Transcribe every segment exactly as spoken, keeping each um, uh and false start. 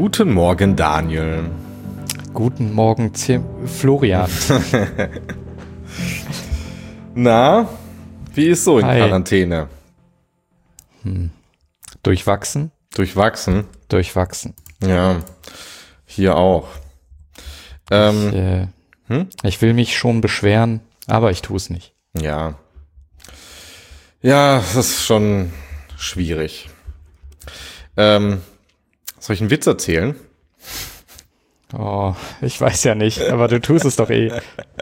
Guten Morgen, Daniel. Guten Morgen, Tim, Florian. Na, wie ist so in Hi. Quarantäne? Hm. Durchwachsen? Durchwachsen? Durchwachsen. Ja, hier auch. Ähm, ich, äh, hm? ich will mich schon beschweren, aber ich tue es nicht. Ja. Ja, das ist schon schwierig. Ähm, soll ich einen Witz erzählen? Oh, ich weiß ja nicht, aber du tust es doch eh.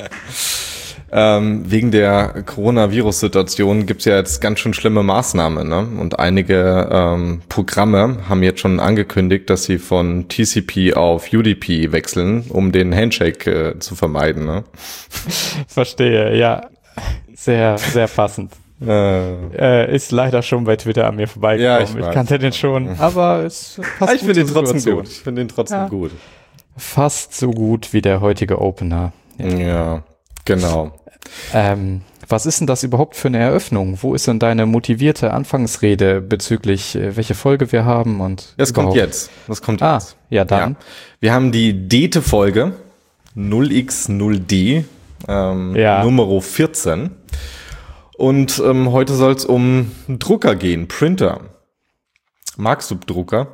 Ähm, wegen der Coronavirus-Situation gibt's ja jetzt ganz schön schlimme Maßnahmen, ne? Und einige ähm, Programme haben jetzt schon angekündigt, dass sie von T C P auf U D P wechseln, um den Handshake äh, zu vermeiden, ne? Verstehe, ja. Sehr, sehr passend. Äh, Äh, ist leider schon bei Twitter an mir vorbeigekommen. Ja, ich ich weiß. kannte den schon, aber es passt ich gut finde ihn zur trotzdem Situation. gut. Ich finde ihn trotzdem Ja. gut. Fast so gut wie der heutige Opener. Ja, ja, genau. Ähm, was ist denn das überhaupt für eine Eröffnung? Wo ist denn deine motivierte Anfangsrede bezüglich, äh, welche Folge wir haben und Das überhaupt? kommt jetzt. Das kommt Ah, jetzt. ja dann. Ja. Wir haben die Dete-Folge null x null d, ähm, Ja. Nummer vierzehn. Und ähm, heute soll es um Drucker gehen, Printer. Magst du Drucker?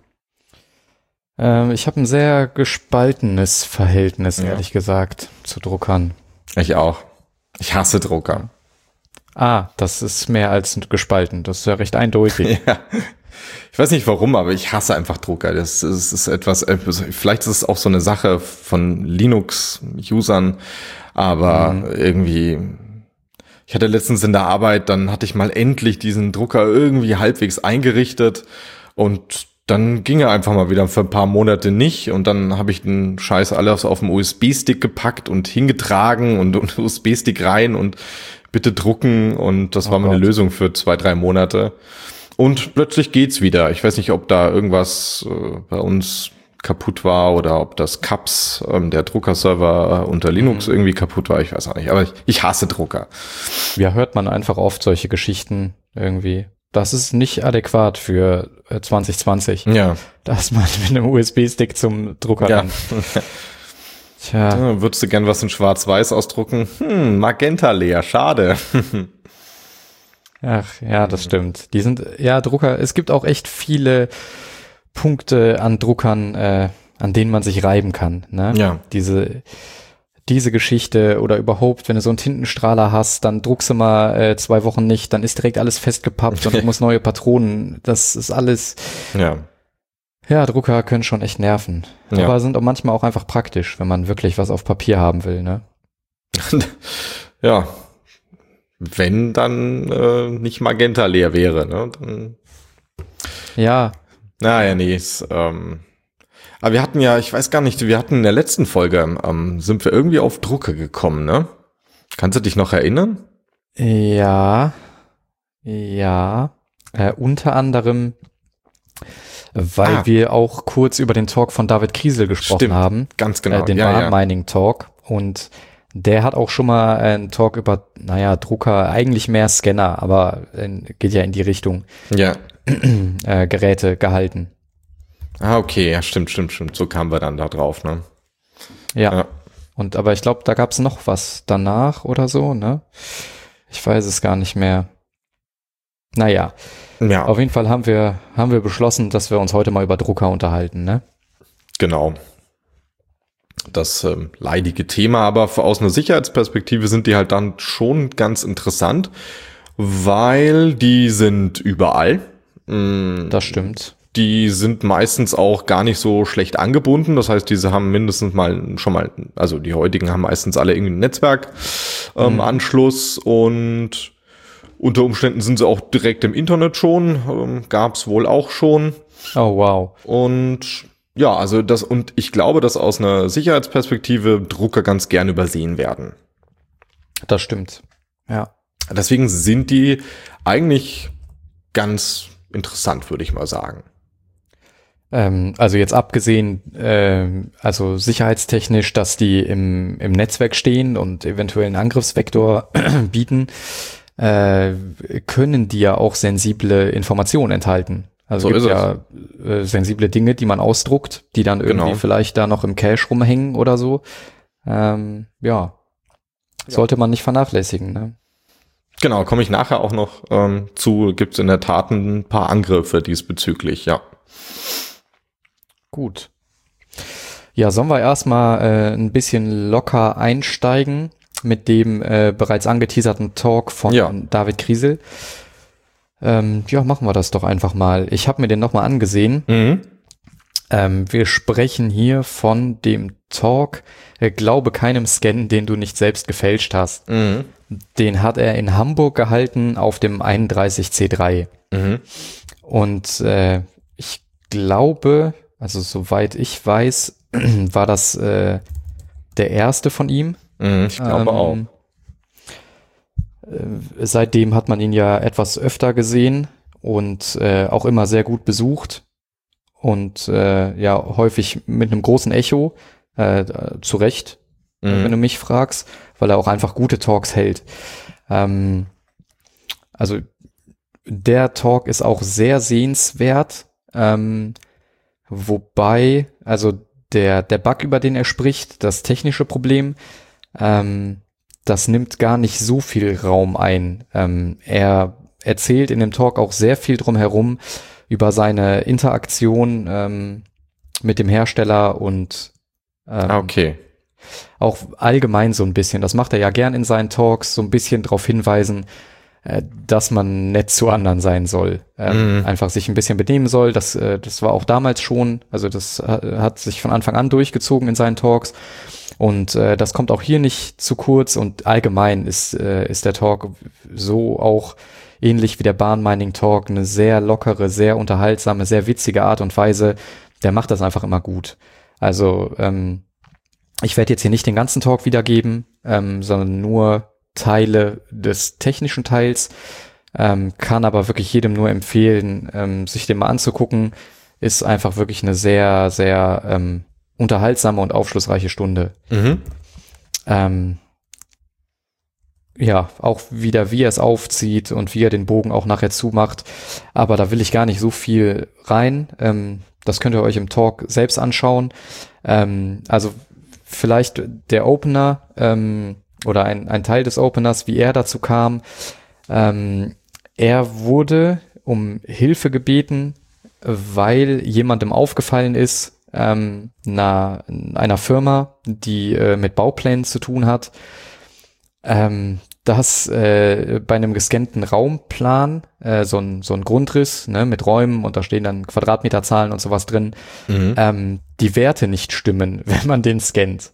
Ähm, ich habe ein sehr gespaltenes Verhältnis, Ja. ehrlich gesagt, zu Druckern. Ich auch. Ich hasse Drucker. Ah, das ist mehr als gespalten. Das ist ja recht eindeutig. Ja. Ich weiß nicht warum, aber ich hasse einfach Drucker. Das ist, das ist etwas, vielleicht ist es auch so eine Sache von Linux-Usern, aber Mhm. irgendwie, ich hatte letztens in der Arbeit, dann hatte ich mal endlich diesen Drucker irgendwie halbwegs eingerichtet und dann ging er einfach mal wieder für ein paar Monate nicht und dann habe ich den Scheiß alles auf den U S B-Stick gepackt und hingetragen und, und U S B-Stick rein und bitte drucken und das Oh war meine Gott. Lösung für zwei, drei Monate. Und plötzlich geht's wieder. Ich weiß nicht, ob da irgendwas äh, bei uns kaputt war oder ob das C A P S, ähm, der Druckerserver äh, unter Linux Mhm. irgendwie kaputt war. Ich weiß auch nicht. Aber ich, ich hasse Drucker. Ja, hört man einfach oft solche Geschichten irgendwie. Das ist nicht adäquat für äh, zwanzig zwanzig, Ja. dass man mit einem U S B-Stick zum Drucker Ja. rennt. Tja. Ja, würdest du gern was in Schwarz-Weiß ausdrucken? Hm, Magenta leer, schade. Ach, ja, das stimmt. Die sind, ja, Drucker, es gibt auch echt viele Punkte an Druckern, äh, an denen man sich reiben kann, ne? Ja. Diese, diese Geschichte oder überhaupt, wenn du so einen Tintenstrahler hast, dann druckst du mal äh, zwei Wochen nicht, dann ist direkt alles festgepappt und du musst neue Patronen. Das ist alles, Ja. ja, Drucker können schon echt nerven. Ja. Aber sind auch manchmal auch einfach praktisch, wenn man wirklich was auf Papier haben will, ne? Ja. Wenn dann äh, nicht Magenta leer wäre, ne? Dann, Ja, naja, nee, ist, ähm, aber wir hatten ja, ich weiß gar nicht, wir hatten in der letzten Folge, ähm, sind wir irgendwie auf Drucker gekommen, ne? Kannst du dich noch erinnern? ja, ja, äh, unter anderem, weil Ah. wir auch kurz über den Talk von David Kriesel gesprochen Stimmt, haben, ganz genau. äh, den ja, ja. Mining Talk, und der hat auch schon mal einen Talk über, naja, Drucker, eigentlich mehr Scanner, aber äh, geht ja in die Richtung, Ja. äh, Geräte gehalten. Ah, okay, ja, stimmt, stimmt, stimmt. So kamen wir dann da drauf, ne? Ja. Ja. Und aber ich glaube, da gab es noch was danach oder so, ne? Ich weiß es gar nicht mehr. Naja, Ja, auf jeden Fall haben wir, haben wir beschlossen, dass wir uns heute mal über Drucker unterhalten, ne? genau. Das ähm, leidige Thema, aber aus einer Sicherheitsperspektive sind die halt dann schon ganz interessant, weil die sind überall. Mm, Das stimmt. Die sind meistens auch gar nicht so schlecht angebunden. Das heißt, diese haben mindestens mal schon mal, also die heutigen haben meistens alle irgendwie einen Netzwerkanschluss ähm, Mhm. Anschluss und unter Umständen sind sie auch direkt im Internet schon. Ähm, gab's wohl auch schon. Oh, wow. Und ja, also das, und ich glaube, dass aus einer Sicherheitsperspektive Drucker ganz gern übersehen werden. Das stimmt. Ja. Deswegen sind die eigentlich ganz interessant, würde ich mal sagen. Ähm, also jetzt abgesehen, ähm, also sicherheitstechnisch, dass die im, im Netzwerk stehen und eventuell einen Angriffsvektor bieten, äh, können die ja auch sensible Informationen enthalten. Also So es gibt ist ja äh, sensible Dinge, die man ausdruckt, die dann irgendwie Genau. vielleicht da noch im Cache rumhängen oder so. Ähm, ja, sollte man nicht vernachlässigen, ne? Genau, komme ich nachher auch noch ähm, zu. Gibt es in der Tat ein paar Angriffe diesbezüglich, ja. Gut. Ja, sollen wir erstmal äh, ein bisschen locker einsteigen mit dem äh, bereits angeteaserten Talk von Ja. David Kriesel. Ähm, ja, machen wir das doch einfach mal. Ich habe mir den nochmal angesehen. Mhm. Ähm, wir sprechen hier von dem Talk äh, Glaube keinem Scan, den du nicht selbst gefälscht hast. Mhm. Den hat er in Hamburg gehalten auf dem einunddreißig C drei. Mhm. Und äh, ich glaube, also soweit ich weiß, war das äh, der erste von ihm. Mhm. Ich glaube Ähm, auch. Äh, seitdem hat man ihn ja etwas öfter gesehen und äh, auch immer sehr gut besucht und äh, ja häufig mit einem großen Echo, äh, zu Recht, Mhm. wenn du mich fragst, weil er auch einfach gute Talks hält. Ähm, also der Talk ist auch sehr sehenswert, ähm, wobei, also der, der Bug, über den er spricht, das technische Problem, ähm, das nimmt gar nicht so viel Raum ein. Ähm, er erzählt in dem Talk auch sehr viel drum herum über seine Interaktion ähm, mit dem Hersteller und ähm, Ah, okay. auch allgemein so ein bisschen. Das macht er ja gern in seinen Talks, so ein bisschen darauf hinweisen, äh, dass man nett zu anderen sein soll. Ähm, Mhm. Einfach sich ein bisschen benehmen soll. Das, äh, das war auch damals schon, also das äh, hat sich von Anfang an durchgezogen in seinen Talks. Und äh, das kommt auch hier nicht zu kurz und allgemein ist, äh, ist der Talk so auch ähnlich wie der Bahnmining Talk eine sehr lockere, sehr unterhaltsame, sehr witzige Art und Weise. Der macht das einfach immer gut. Also ähm, ich werde jetzt hier nicht den ganzen Talk wiedergeben, ähm, sondern nur Teile des technischen Teils, ähm, kann aber wirklich jedem nur empfehlen, ähm, sich den mal anzugucken. Ist einfach wirklich eine sehr, sehr ähm, unterhaltsame und aufschlussreiche Stunde. Mhm. Ähm, ja, auch wieder, wie er es aufzieht und wie er den Bogen auch nachher zumacht. Aber da will ich gar nicht so viel rein. Ähm, das könnt ihr euch im Talk selbst anschauen. Ähm, also vielleicht der Opener ähm, oder ein, ein Teil des Openers, wie er dazu kam. Ähm, er wurde um Hilfe gebeten, weil jemandem aufgefallen ist, ähm, einer, einer Firma, die äh, mit Bauplänen zu tun hat, ähm, dass äh, bei einem gescannten Raumplan äh, so ein so ein Grundriss, ne, mit Räumen und da stehen dann Quadratmeterzahlen und sowas drin, Mhm. ähm, die Werte nicht stimmen, wenn man den scannt.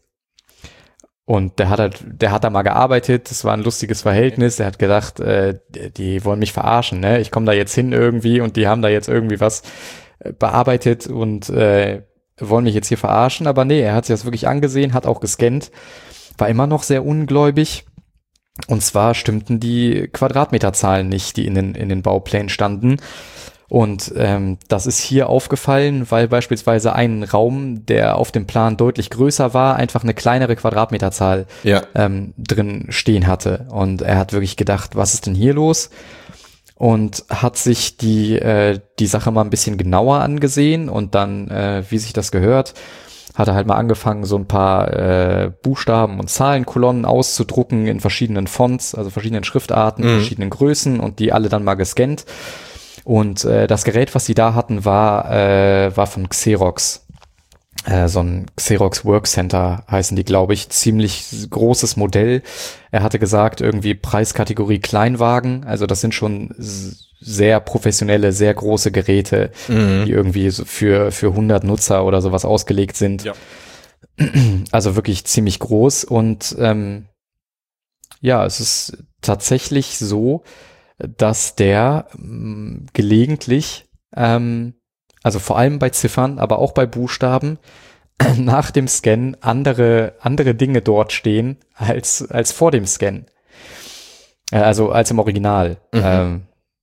Und der hat halt, der hat da mal gearbeitet, das war ein lustiges Verhältnis, der hat gedacht, äh, die wollen mich verarschen, ne? Ich komme da jetzt hin irgendwie und die haben da jetzt irgendwie was äh, bearbeitet und äh, wollen mich jetzt hier verarschen, aber nee, er hat sich das wirklich angesehen, hat auch gescannt, war immer noch sehr ungläubig. Und zwar stimmten die Quadratmeterzahlen nicht, die in den, in den Bauplänen standen. Und ähm, das ist hier aufgefallen, weil beispielsweise ein Raum, der auf dem Plan deutlich größer war, einfach eine kleinere Quadratmeterzahl Ja. ähm, drin stehen hatte. Und er hat wirklich gedacht, was ist denn hier los? Und hat sich die, äh, die Sache mal ein bisschen genauer angesehen und dann, äh, wie sich das gehört, hat er halt mal angefangen, so ein paar äh, Buchstaben und Zahlenkolonnen auszudrucken in verschiedenen Fonts, also verschiedenen Schriftarten, Mhm. verschiedenen Größen und die alle dann mal gescannt. Und äh, das Gerät, was sie da hatten, war äh, war von Xerox. Äh, so ein Xerox Workcenter heißen die, glaube ich. Ziemlich großes Modell. Er hatte gesagt, irgendwie Preiskategorie Kleinwagen. Also das sind schon s- sehr professionelle, sehr große Geräte, Mhm. die irgendwie so für für hundert Nutzer oder sowas ausgelegt sind. Ja. Also wirklich ziemlich groß und ähm, ja, es ist tatsächlich so, dass der ähm, gelegentlich, ähm, also vor allem bei Ziffern, aber auch bei Buchstaben, nach dem Scan andere andere Dinge dort stehen als als vor dem Scan. Äh, also als im Original. Mhm. Ähm,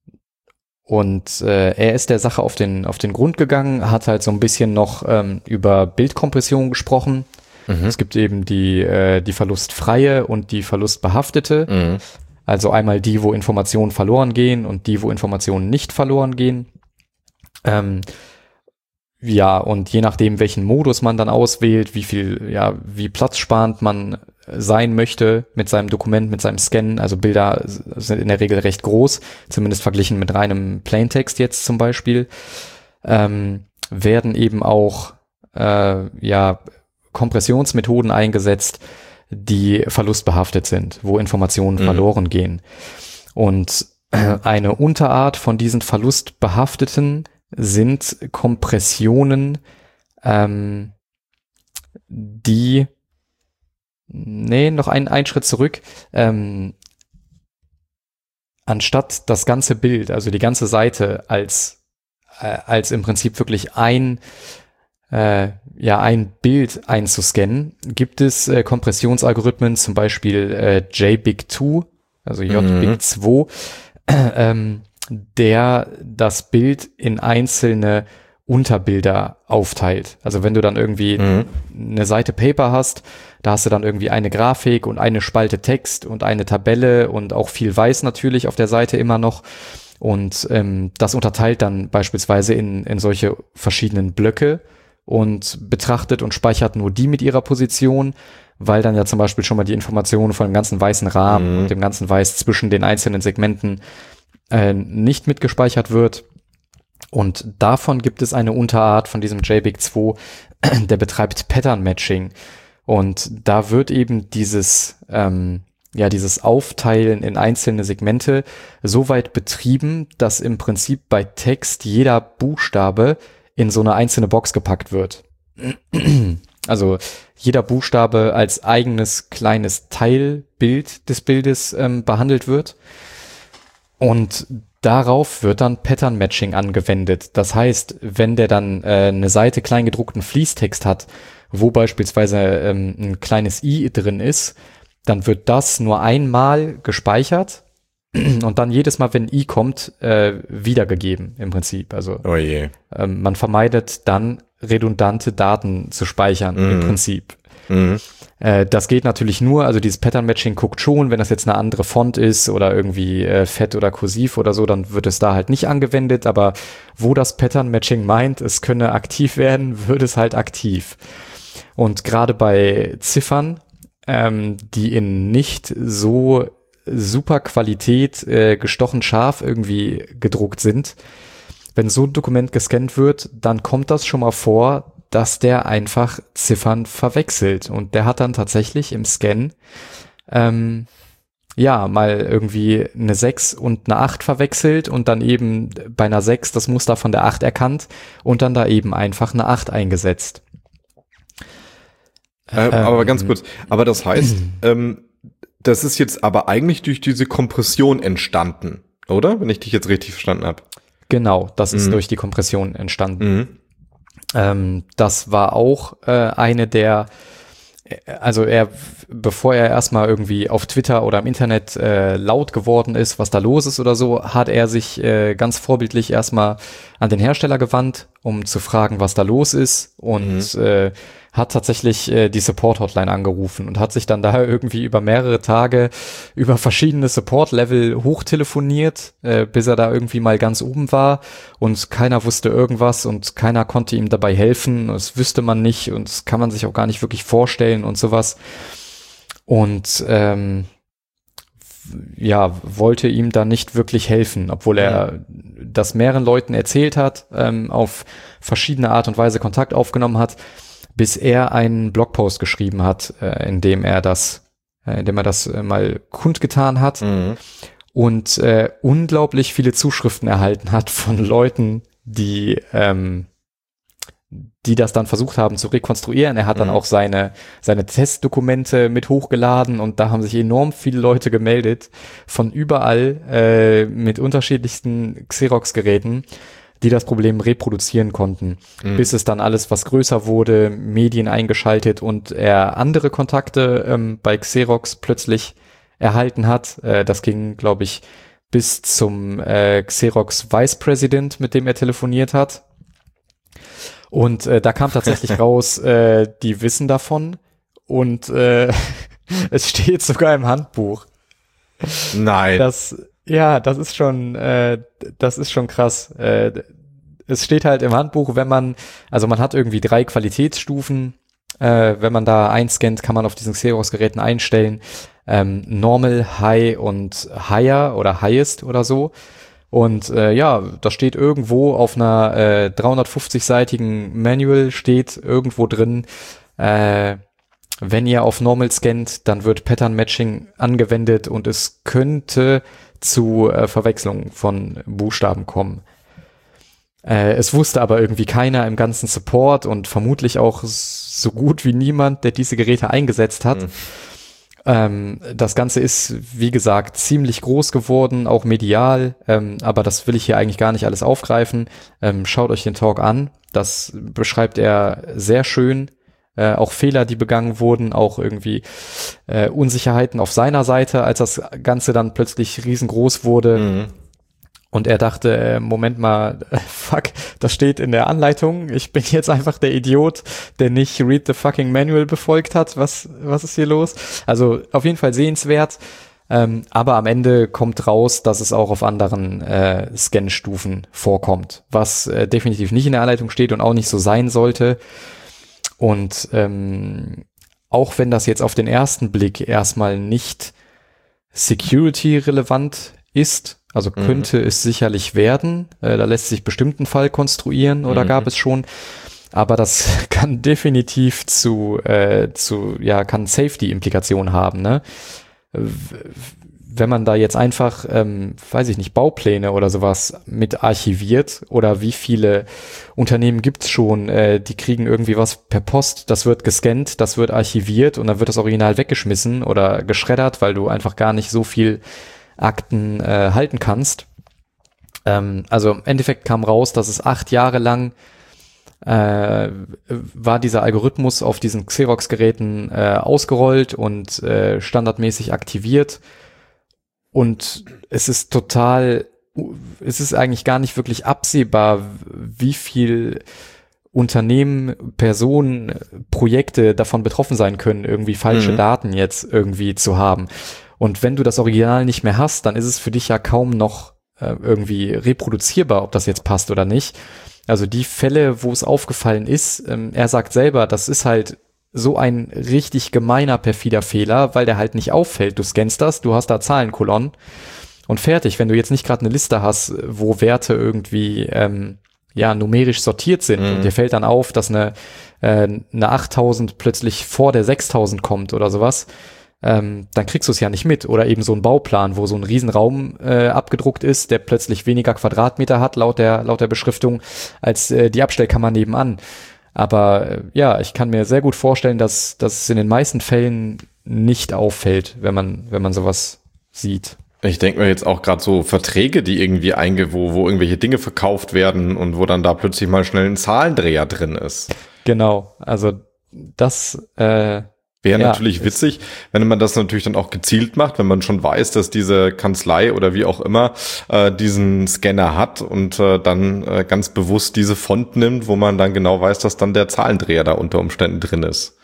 und äh, er ist der Sache auf den auf den Grund gegangen, hat halt so ein bisschen noch ähm, über Bildkompression gesprochen. Mhm. Es gibt eben die äh, die verlustfreie und die verlustbehaftete. Mhm. Also einmal die, wo Informationen verloren gehen und die, wo Informationen nicht verloren gehen. Ähm, ja, und je nachdem, welchen Modus man dann auswählt, wie viel, ja, wie platzsparend man sein möchte mit seinem Dokument, mit seinem Scan, also Bilder sind in der Regel recht groß, zumindest verglichen mit reinem Plaintext jetzt zum Beispiel, ähm, werden eben auch äh, ja Kompressionsmethoden eingesetzt, die verlustbehaftet sind, wo Informationen mhm. verloren gehen. Und äh, eine Unterart von diesen verlustbehafteten sind Kompressionen, ähm, die, nee, noch ein, ein Schritt zurück, ähm, anstatt das ganze Bild, also die ganze Seite als, äh, als im Prinzip wirklich ein, äh, ja, ein Bild einzuscannen, gibt es äh, Kompressionsalgorithmen, zum Beispiel äh, J B I C zwei, also J B I C zwei, äh, ähm, der das Bild in einzelne Unterbilder aufteilt. Also wenn du dann irgendwie mhm. eine Seite Paper hast, da hast du dann irgendwie eine Grafik und eine Spalte Text und eine Tabelle und auch viel Weiß natürlich auf der Seite immer noch. Und ähm, das unterteilt dann beispielsweise in, in solche verschiedenen Blöcke und betrachtet und speichert nur die mit ihrer Position, weil dann ja zum Beispiel schon mal die Informationen von dem ganzen weißen Rahmen mhm. und dem ganzen Weiß zwischen den einzelnen Segmenten äh, nicht mitgespeichert wird. Und davon gibt es eine Unterart von diesem J B I C zwei, der betreibt Pattern Matching. Und da wird eben dieses, ähm, ja, dieses Aufteilen in einzelne Segmente so weit betrieben, dass im Prinzip bei Text jeder Buchstabe in so eine einzelne Box gepackt wird. Also jeder Buchstabe als eigenes kleines Teilbild des Bildes ähm, behandelt wird. Und darauf wird dann Pattern Matching angewendet. Das heißt, wenn der dann äh, eine Seite kleingedruckten Fließtext hat, wo beispielsweise ähm, ein kleines i drin ist, dann wird das nur einmal gespeichert und dann jedes Mal, wenn i kommt, äh, wiedergegeben im Prinzip. Also oh je. Ähm, man vermeidet dann redundante Daten zu speichern mhm. im Prinzip. Mhm. Äh, das geht natürlich nur, also dieses Pattern Matching guckt schon, wenn das jetzt eine andere Font ist oder irgendwie äh, fett oder kursiv oder so, dann wird es da halt nicht angewendet, aber wo das Pattern Matching meint, es könne aktiv werden, wird es halt aktiv. Und gerade bei Ziffern, ähm, die in nicht so super Qualität äh, gestochen scharf irgendwie gedruckt sind, wenn so ein Dokument gescannt wird, dann kommt das schon mal vor, dass der einfach Ziffern verwechselt. Und der hat dann tatsächlich im Scan ähm, ja mal irgendwie eine sechs und eine acht verwechselt und dann eben bei einer sechs das Muster von der acht erkannt und dann da eben einfach eine acht eingesetzt. Äh, ähm, aber ganz kurz, aber das heißt, ähm, das ist jetzt aber eigentlich durch diese Kompression entstanden, oder? Wenn ich dich jetzt richtig verstanden habe. Genau, das ist mhm. durch die Kompression entstanden. Mhm. Ähm, das war auch äh, eine der, also er, bevor er erstmal irgendwie auf Twitter oder im Internet äh, laut geworden ist, was da los ist oder so, hat er sich äh, ganz vorbildlich erstmal an den Hersteller gewandt, um zu fragen, was da los ist und mhm. äh, hat tatsächlich äh, die Support-Hotline angerufen und hat sich dann da irgendwie über mehrere Tage über verschiedene Support-Level hochtelefoniert, äh, bis er da irgendwie mal ganz oben war und keiner wusste irgendwas und keiner konnte ihm dabei helfen. Das wüsste man nicht und das kann man sich auch gar nicht wirklich vorstellen und sowas. Und ähm, ja, wollte ihm da nicht wirklich helfen, obwohl er das mehreren Leuten erzählt hat, ähm, auf verschiedene Art und Weise Kontakt aufgenommen hat, bis er einen Blogpost geschrieben hat, äh, in dem er das, äh, in dem er das äh, mal kundgetan hat mhm. und äh, unglaublich viele Zuschriften erhalten hat von Leuten, die ähm, die das dann versucht haben zu rekonstruieren. Er hat dann mhm. auch seine seine Testdokumente mit hochgeladen und da haben sich enorm viele Leute gemeldet von überall äh, mit unterschiedlichsten Xerox-Geräten, die das Problem reproduzieren konnten, mhm. bis es dann alles was größer wurde, Medien eingeschaltet und er andere Kontakte ähm, bei Xerox plötzlich erhalten hat. Äh, das ging, glaube ich, bis zum äh, Xerox Vice President, mit dem er telefoniert hat. Und äh, da kam tatsächlich raus, äh, die wissen davon und äh, es steht sogar im Handbuch. Nein. Das Ja, das ist schon, äh, das ist schon krass. Äh, es steht halt im Handbuch, wenn man, also man hat irgendwie drei Qualitätsstufen, äh, wenn man da einscannt, kann man auf diesen Xerox-Geräten einstellen, ähm, Normal, High und Higher oder Highest oder so. Und äh, ja, da steht irgendwo auf einer äh, dreihundertfünfzig-seitigen Manual steht irgendwo drin, äh, wenn ihr auf Normal scannt, dann wird Pattern Matching angewendet und es könnte zu äh, Verwechslung von Buchstaben kommen. Äh, es wusste aber irgendwie keiner im ganzen Support und vermutlich auch so gut wie niemand, der diese Geräte eingesetzt hat. Mhm. Ähm, das Ganze ist, wie gesagt, ziemlich groß geworden, auch medial, ähm, aber das will ich hier eigentlich gar nicht alles aufgreifen. Ähm, schaut euch den Talk an, das beschreibt er sehr schön. Äh, auch Fehler, die begangen wurden, auch irgendwie äh, Unsicherheiten auf seiner Seite, als das Ganze dann plötzlich riesengroß wurde. Mhm. Und er dachte, äh, Moment mal, äh, fuck, das steht in der Anleitung. Ich bin jetzt einfach der Idiot, der nicht Read the fucking Manual befolgt hat. Was, was ist hier los? Also auf jeden Fall sehenswert. Ähm, aber am Ende kommt raus, dass es auch auf anderen äh, Scan-Stufen vorkommt, was äh, definitiv nicht in der Anleitung steht und auch nicht so sein sollte. Und ähm, auch wenn das jetzt auf den ersten Blick erstmal nicht security-relevant ist, also könnte mhm. es sicherlich werden, äh, da lässt sich bestimmt ein Fall konstruieren oder mhm. gab es schon, aber das kann definitiv zu, äh, zu ja, kann Safety-Implikationen haben, ne? Wenn man da jetzt einfach, ähm, weiß ich nicht, Baupläne oder sowas mit archiviert oder wie viele Unternehmen gibt's schon, äh, die kriegen irgendwie was per Post, das wird gescannt, das wird archiviert und dann wird das Original weggeschmissen oder geschreddert, weil du einfach gar nicht so viel Akten äh, halten kannst. Ähm, also im Endeffekt kam raus, dass es acht Jahre lang äh, war dieser Algorithmus auf diesen Xerox-Geräten äh, ausgerollt und äh, standardmäßig aktiviert. Und es ist total, es ist eigentlich gar nicht wirklich absehbar, wie viel Unternehmen, Personen, Projekte davon betroffen sein können, irgendwie falsche mhm. Daten jetzt irgendwie zu haben. Und wenn du das Original nicht mehr hast, dann ist es für dich ja kaum noch äh, irgendwie reproduzierbar, ob das jetzt passt oder nicht. Also die Fälle, wo es aufgefallen ist, ähm, er sagt selber, das ist halt so ein richtig gemeiner, perfider Fehler, weil der halt nicht auffällt. Du scannst das, du hast da Zahlenkolonnen und fertig. Wenn du jetzt nicht gerade eine Liste hast, wo Werte irgendwie ähm, ja numerisch sortiert sind mhm. und dir fällt dann auf, dass eine, äh, eine achttausend plötzlich vor der sechstausend kommt oder sowas, ähm, dann kriegst du es ja nicht mit. Oder eben so ein Bauplan, wo so ein Riesenraum äh, abgedruckt ist, der plötzlich weniger Quadratmeter hat, laut der, laut der Beschriftung, als äh, die Abstellkammer nebenan. Aber äh, ja, ich kann mir sehr gut vorstellen, dass, dass es in den meisten Fällen nicht auffällt, wenn man, wenn man sowas sieht. Ich denke mir jetzt auch gerade so Verträge, die irgendwie einge, wo, wo irgendwelche Dinge verkauft werden und wo dann da plötzlich mal schnell ein Zahlendreher drin ist. Genau, also das äh, wäre ja, natürlich witzig, wenn man das natürlich dann auch gezielt macht, wenn man schon weiß, dass diese Kanzlei oder wie auch immer äh, diesen Scanner hat und äh, dann äh, ganz bewusst diese Font nimmt, wo man dann genau weiß, dass dann der Zahlendreher da unter Umständen drin ist.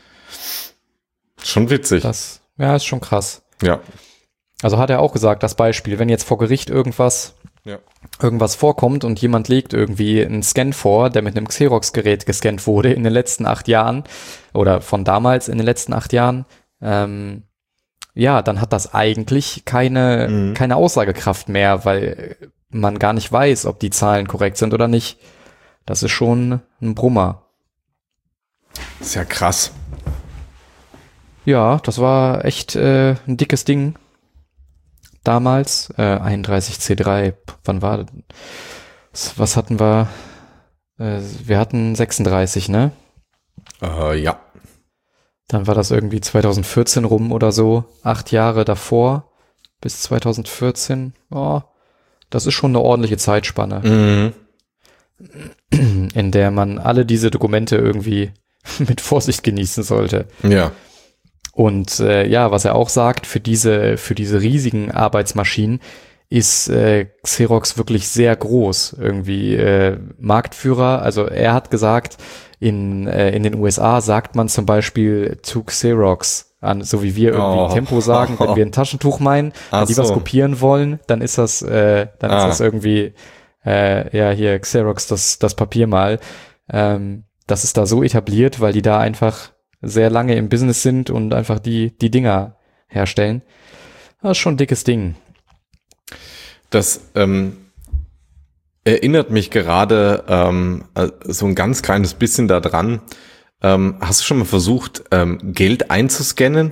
Schon witzig. Das, ja, ist schon krass. Ja. Also hat er auch gesagt, das Beispiel, wenn jetzt vor Gericht irgendwas ja. irgendwas vorkommt und jemand legt irgendwie einen Scan vor, der mit einem Xerox-Gerät gescannt wurde in den letzten acht Jahren oder von damals in den letzten acht Jahren, ähm, ja, dann hat das eigentlich keine, mhm. keine Aussagekraft mehr, weil man gar nicht weiß, ob die Zahlen korrekt sind oder nicht. Das ist schon ein Brummer. Das ist ja krass. Ja, das war echt äh, ein dickes Ding. Damals, äh, einunddreißig C drei, wann war das? Was hatten wir? Äh, wir hatten sechsunddreißig, ne? Äh, ja. Dann war das irgendwie zweitausendvierzehn rum oder so, acht Jahre davor bis zweitausendvierzehn. Oh, das ist schon eine ordentliche Zeitspanne, mhm. in der man alle diese Dokumente irgendwie mit Vorsicht genießen sollte. Ja. Und äh, ja, was er auch sagt, für diese für diese riesigen Arbeitsmaschinen ist äh, Xerox wirklich sehr groß, irgendwie äh, Marktführer. Also er hat gesagt, in äh, in den U S A sagt man zum Beispiel to Xerox an, so wie wir irgendwie oh. Tempo sagen, wenn wir ein Taschentuch meinen, wenn die so. was kopieren wollen, dann ist das äh, dann ah. ist das irgendwie äh, ja, hier Xerox, das, das Papier mal. Ähm, das ist da so etabliert, weil die da einfach sehr lange im Business sind und einfach die, die Dinger herstellen. Das ist schon ein dickes Ding. Das ähm, erinnert mich gerade ähm, so ein ganz kleines bisschen daran. Ähm, hast du schon mal versucht, ähm, Geld einzuscannen?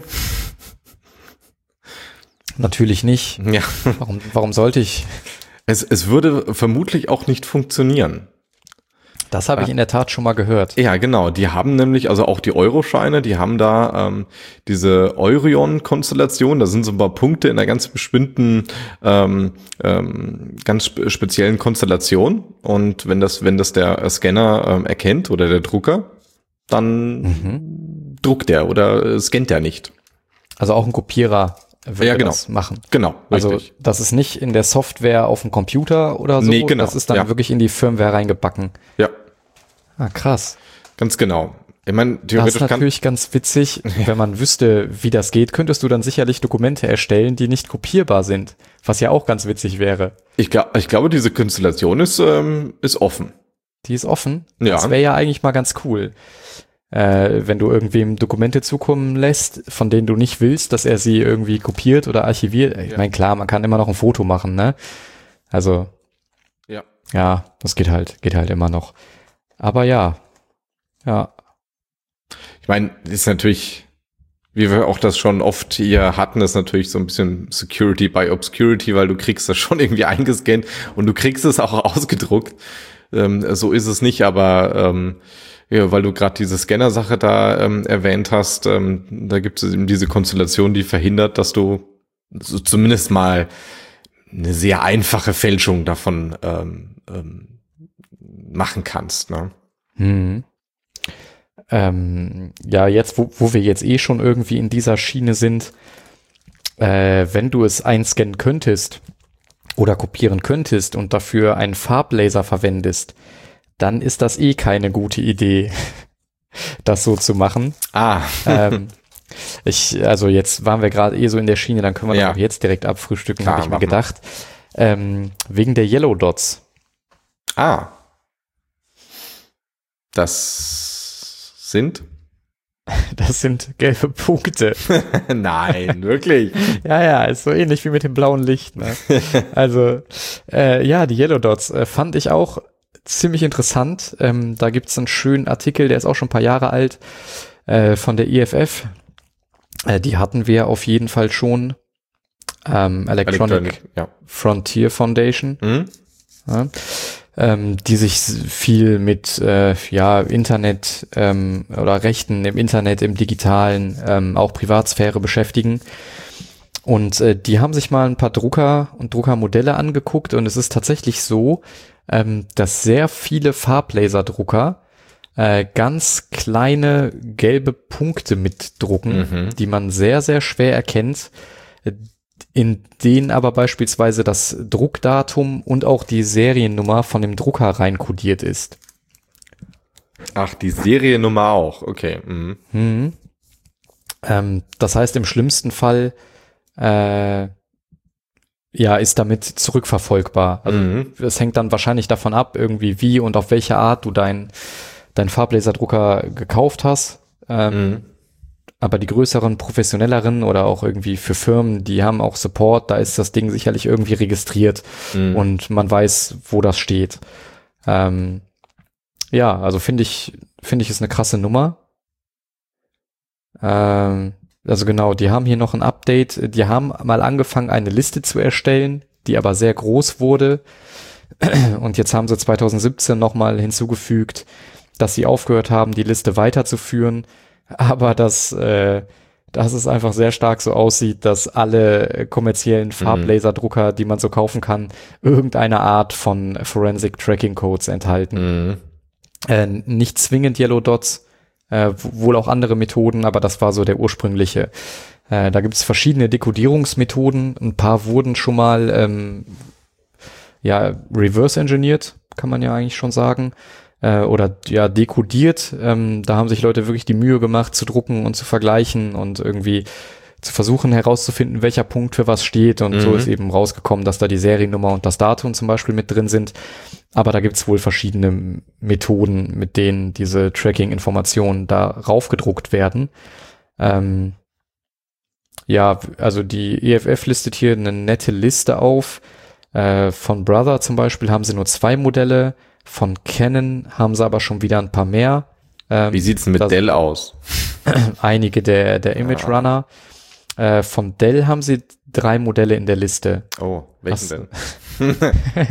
Natürlich nicht. Ja. Warum, warum sollte ich? Es, es würde vermutlich auch nicht funktionieren. Das habe ich in der Tat schon mal gehört. Ja, genau. Die haben nämlich, also auch die Euroscheine, die haben da ähm, diese Eurion-Konstellation. Da sind so ein paar Punkte in einer ganz bestimmten, ähm, ähm, ganz spe- speziellen Konstellation. Und wenn das, wenn das der Scanner ähm, erkennt oder der Drucker, dann mhm. druckt der oder äh, scannt der nicht. Also auch ein Kopierer würde ja, genau. das machen. Genau, also richtig. Das ist nicht in der Software auf dem Computer oder so. Nee, genau. Das ist dann ja. wirklich in die Firmware reingebacken. Ja. Ah, krass. Ganz genau. Ich meine, theoretisch das ist natürlich kann ganz witzig. Wenn man wüsste, wie das geht, könntest du dann sicherlich Dokumente erstellen, die nicht kopierbar sind. Was ja auch ganz witzig wäre. Ich, glaub, ich glaube, diese Konstellation ist, ähm, ist offen. Die ist offen? Ja. Das wäre ja eigentlich mal ganz cool. Äh, wenn du irgendwem Dokumente zukommen lässt, von denen du nicht willst, dass er sie irgendwie kopiert oder archiviert. Ich ja. meine, klar, man kann immer noch ein Foto machen, ne? Also, ja, ja, das geht halt, geht halt immer noch. Aber ja, ja. Ich meine, ist natürlich, wie wir auch das schon oft hier hatten, ist natürlich so ein bisschen Security by Obscurity, weil du kriegst das schon irgendwie eingescannt und du kriegst es auch ausgedruckt. Ähm, so ist es nicht, aber ähm, ja, weil du gerade diese Scanner-Sache da ähm, erwähnt hast, ähm, da gibt es eben diese Konstellation, die verhindert, dass du so zumindest mal eine sehr einfache Fälschung davon ähm, ähm, machen kannst. Ne? Hm. Ähm, ja, jetzt, wo, wo wir jetzt eh schon irgendwie in dieser Schiene sind, äh, wenn du es einscannen könntest oder kopieren könntest und dafür einen Farblaser verwendest, dann ist das eh keine gute Idee, das so zu machen. Ah. ähm, ich, also jetzt waren wir gerade eh so in der Schiene, dann können wir ja. das auch jetzt direkt abfrühstücken, habe ich mir gedacht. Ähm, wegen der Yellow Dots. Ah. Das sind? Das sind gelbe Punkte. Nein, wirklich? Ja, ja, ist so ähnlich wie mit dem blauen Licht. Ne? Also, äh, ja, die Yellow Dots äh, fand ich auch ziemlich interessant. Ähm, da gibt's einen schönen Artikel, der ist auch schon ein paar Jahre alt, äh, von der I F F. Äh, die hatten wir auf jeden Fall schon. Ähm, Electronic, Electronic ja. Frontier Foundation. Mhm. Ja. Ähm, die sich viel mit äh, ja Internet ähm, oder Rechten im Internet, im Digitalen, ähm, auch Privatsphäre beschäftigen. Und äh, die haben sich mal ein paar Drucker und Druckermodelle angeguckt und es ist tatsächlich so, ähm, dass sehr viele Farblaserdrucker äh, ganz kleine gelbe Punkte mitdrucken, mhm. die man sehr, sehr schwer erkennt, in denen aber beispielsweise das Druckdatum und auch die Seriennummer von dem Drucker reinkodiert ist. Ach, die Seriennummer auch, okay. Mhm. Mhm. Ähm, das heißt, im schlimmsten Fall äh, ja, ist damit zurückverfolgbar. Also mhm. es hängt dann wahrscheinlich davon ab, irgendwie wie und auf welche Art du dein, dein Farblaserdrucker gekauft hast. Ähm, mhm. Aber die größeren, professionelleren oder auch irgendwie für Firmen, die haben auch Support, da ist das Ding sicherlich irgendwie registriert mhm. und man weiß, wo das steht. Ähm, ja, also finde ich, finde ich ist eine krasse Nummer. Ähm, also genau, die haben hier noch ein Update. Die haben mal angefangen, eine Liste zu erstellen, die aber sehr groß wurde. Und jetzt haben sie zwanzig siebzehn nochmal hinzugefügt, dass sie aufgehört haben, die Liste weiterzuführen. Aber dass, äh, dass es einfach sehr stark so aussieht, dass alle kommerziellen Farblaserdrucker, die man so kaufen kann, irgendeine Art von Forensic Tracking Codes enthalten. Mhm. Äh, nicht zwingend Yellow Dots, äh, wohl auch andere Methoden, aber das war so der ursprüngliche. Äh, da gibt es verschiedene Dekodierungsmethoden. Ein paar wurden schon mal ähm, ja reverse engineert, kann man ja eigentlich schon sagen. Oder ja dekodiert. Ähm, da haben sich Leute wirklich die Mühe gemacht zu drucken und zu vergleichen und irgendwie zu versuchen herauszufinden, welcher Punkt für was steht. Und mhm. so ist eben rausgekommen, dass da die Seriennummer und das Datum zum Beispiel mit drin sind. Aber da gibt's wohl verschiedene Methoden, mit denen diese Tracking-Informationen da raufgedruckt werden. Ähm, ja, also die E F F listet hier eine nette Liste auf. Äh, von Brother zum Beispiel haben sie nur zwei Modelle. Von Canon haben sie aber schon wieder ein paar mehr. Ähm, Wie sieht's mit Dell aus? Einige der, der Image ja. Runner. Äh, von Dell haben sie drei Modelle in der Liste. Oh, welchen Was, denn?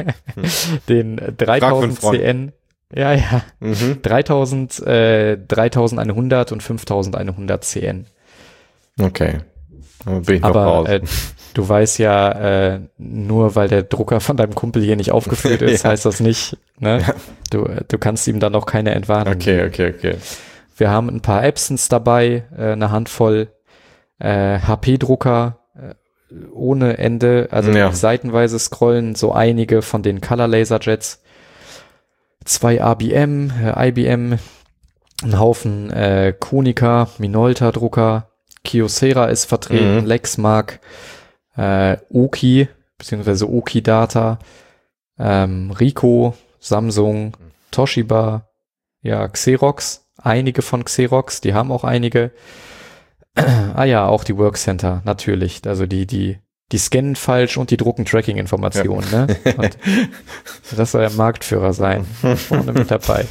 Den dreitausend C N. Ja, ja. Mhm. dreitausend, äh, dreitausendeinhundert und fünftausendeinhundert C N. Okay. Aber bin ich noch Aber raus. Äh, du weißt ja, äh, nur weil der Drucker von deinem Kumpel hier nicht aufgeführt ist, ja. heißt das nicht, ne? Ja. Du, du kannst ihm dann noch keine Entwarnung Okay, okay, okay. Wir haben ein paar Epsons dabei, äh, eine Handvoll äh, H P-Drucker äh, ohne Ende, also ja. seitenweise scrollen, so einige von den Color Laserjets, zwei A B M, äh, I B M, ein Haufen äh, Konica, Minolta-Drucker, Kyocera ist vertreten, mhm. Lexmark, äh, Oki, beziehungsweise Oki Data, ähm, Ricoh, Samsung, Toshiba, ja, Xerox, einige von Xerox, die haben auch einige. Ah ja, auch die Workcenter, natürlich. Also die, die, die scannen falsch und die drucken Tracking-Informationen, ja. ne? Und das soll der Marktführer sein. Vorne mit dabei.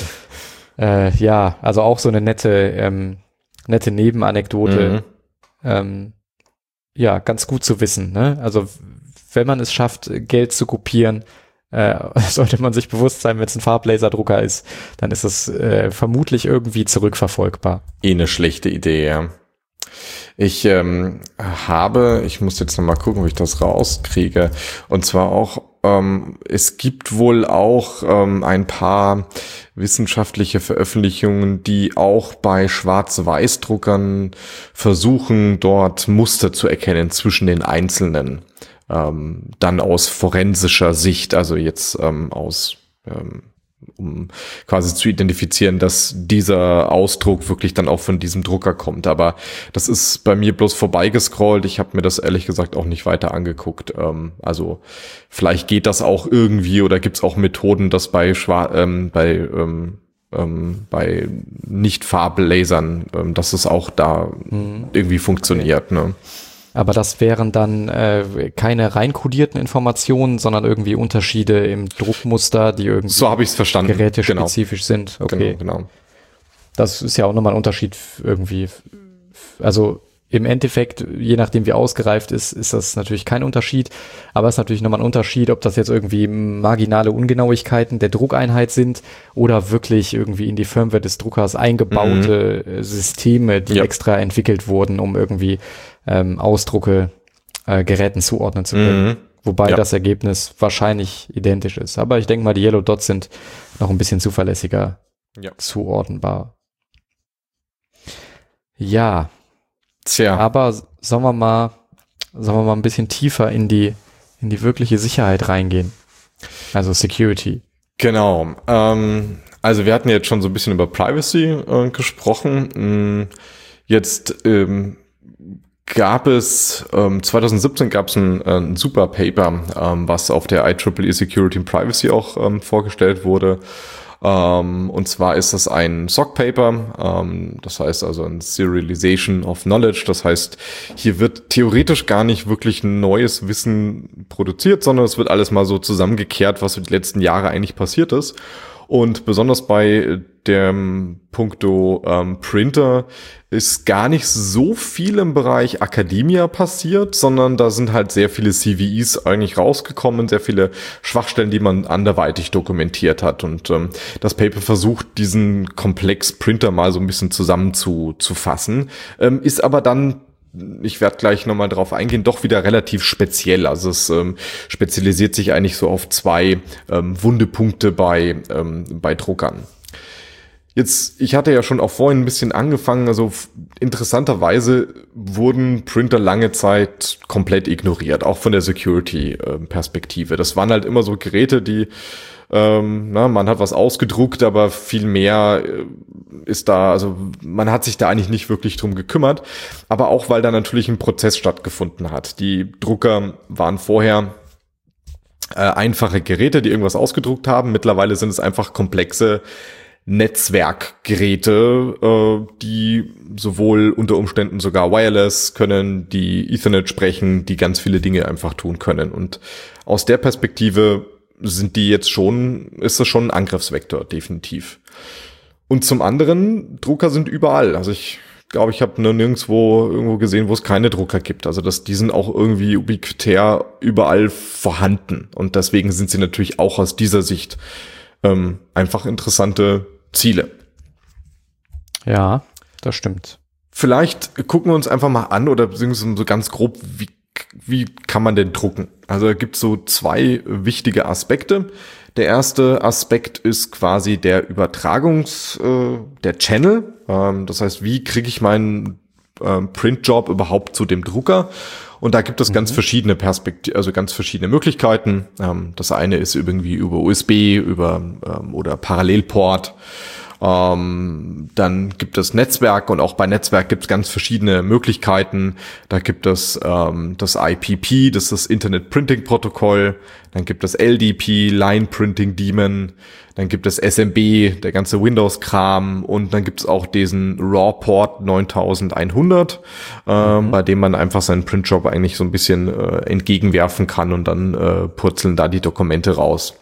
Äh, ja, also auch so eine nette, ähm, nette Nebenanekdote. Mhm. Ähm, ja, ganz gut zu wissen, ne? Also wenn man es schafft, Geld zu kopieren, äh, sollte man sich bewusst sein, wenn es ein Farblaserdrucker ist, dann ist es äh, vermutlich irgendwie zurückverfolgbar. Eh eine schlechte Idee, ja. Ich ähm, habe, ich muss jetzt nochmal gucken, ob ich das rauskriege, und zwar auch, ähm, es gibt wohl auch ähm, ein paar wissenschaftliche Veröffentlichungen, die auch bei Schwarz-Weiß-Druckern versuchen, dort Muster zu erkennen zwischen den einzelnen, ähm, dann aus forensischer Sicht, also jetzt ähm, aus ähm, um quasi zu identifizieren, dass dieser Ausdruck wirklich dann auch von diesem Drucker kommt. Aber das ist bei mir bloß vorbeigescrollt. Ich habe mir das ehrlich gesagt auch nicht weiter angeguckt. Ähm, also vielleicht geht das auch irgendwie oder gibt's auch Methoden, dass bei Schwar ähm, bei ähm, ähm, bei Nicht-Farblasern, ähm, dass es auch da mhm. irgendwie funktioniert. Okay. Ne? Aber das wären dann äh, keine rein kodierten Informationen, sondern irgendwie Unterschiede im Druckmuster, die irgendwie so habe ich es verstanden. gerätespezifisch genau. sind. Okay. Genau, genau. Das ist ja auch nochmal ein Unterschied irgendwie. Also im Endeffekt, je nachdem wie ausgereift ist, ist das natürlich kein Unterschied. Aber es ist natürlich nochmal ein Unterschied, ob das jetzt irgendwie marginale Ungenauigkeiten der Druckeinheit sind oder wirklich irgendwie in die Firmware des Druckers eingebaute mhm. Systeme, die ja. extra entwickelt wurden, um irgendwie ähm, Ausdrucke äh, Geräten zuordnen zu können. Mhm. Wobei ja. das Ergebnis wahrscheinlich identisch ist. Aber ich denke mal, die Yellow Dots sind noch ein bisschen zuverlässiger ja. zuordnenbar. Ja. Tja. Aber sollen wir mal, sollen wir mal ein bisschen tiefer in die, in die wirkliche Sicherheit reingehen? Also Security. Genau. Ähm, also wir hatten jetzt schon so ein bisschen über Privacy äh, gesprochen. Jetzt ähm, gab es, ähm, zwanzig siebzehn gab es ein, ein super Paper, ähm, was auf der I triple E Security and Privacy auch ähm, vorgestellt wurde. Ähm, und zwar ist das ein S O C-Paper, ähm, das heißt also ein Serialization of Knowledge. Das heißt, hier wird theoretisch gar nicht wirklich neues Wissen produziert, sondern es wird alles mal so zusammengekehrt, was so die letzten Jahre eigentlich passiert ist. Und besonders bei dem Punkto ähm, Printer ist gar nicht so viel im Bereich Academia passiert, sondern da sind halt sehr viele C V Es eigentlich rausgekommen, sehr viele Schwachstellen, die man anderweitig dokumentiert hat. Und ähm, das Paper versucht, diesen Komplex Printer mal so ein bisschen zusammen zu, zu fassen, ähm, ist aber dann, ich werde gleich nochmal drauf eingehen, doch wieder relativ speziell. Also es ähm, spezialisiert sich eigentlich so auf zwei ähm, Wundepunkte bei, ähm, bei Druckern. Jetzt, ich hatte ja schon auch vorhin ein bisschen angefangen, also f- interessanterweise wurden Printer lange Zeit komplett ignoriert, auch von der Security-Perspektive. Das waren halt immer so Geräte, die, ähm, na, man hat was ausgedruckt, aber viel mehr äh, ist da, also man hat sich da eigentlich nicht wirklich drum gekümmert, aber auch, weil da natürlich ein Prozess stattgefunden hat. Die Drucker waren vorher äh, einfache Geräte, die irgendwas ausgedruckt haben. Mittlerweile sind es einfach komplexe Netzwerkgeräte, äh, die sowohl unter Umständen sogar wireless können, die Ethernet sprechen, die ganz viele Dinge einfach tun können. Und aus der Perspektive sind die jetzt schon, ist das schon ein Angriffsvektor, definitiv. Und zum anderen, Drucker sind überall. Also ich glaube, ich habe nur nirgendwo irgendwo gesehen, wo es keine Drucker gibt. Also das, die sind auch irgendwie ubiquitär überall vorhanden. Und deswegen sind sie natürlich auch aus dieser Sicht Ähm, einfach interessante Ziele. Ja, das stimmt. Vielleicht gucken wir uns einfach mal an oder beziehungsweise so ganz grob, wie, wie kann man denn drucken? Also es gibt so zwei wichtige Aspekte. Der erste Aspekt ist quasi der Übertragungs, äh, der Channel. Ähm, das heißt, wie kriege ich meinen ähm, Printjob überhaupt zu dem Drucker? Und da gibt es ganz mhm. verschiedene Perspektiven, also ganz verschiedene Möglichkeiten. Ähm, das eine ist irgendwie über U S B, über ähm, oder Parallelport. Ähm, dann gibt es Netzwerk und auch bei Netzwerk gibt es ganz verschiedene Möglichkeiten. Da gibt es ähm, das I P P, das ist das Internet Printing Protokoll. Dann gibt es L D P, Line Printing Daemon. Dann gibt es S M B, der ganze Windows-Kram. Und dann gibt es auch diesen RAW-Port neuntausendeinhundert, äh, mhm. bei dem man einfach seinen Printjob eigentlich so ein bisschen äh, entgegenwerfen kann und dann äh, purzeln da die Dokumente raus.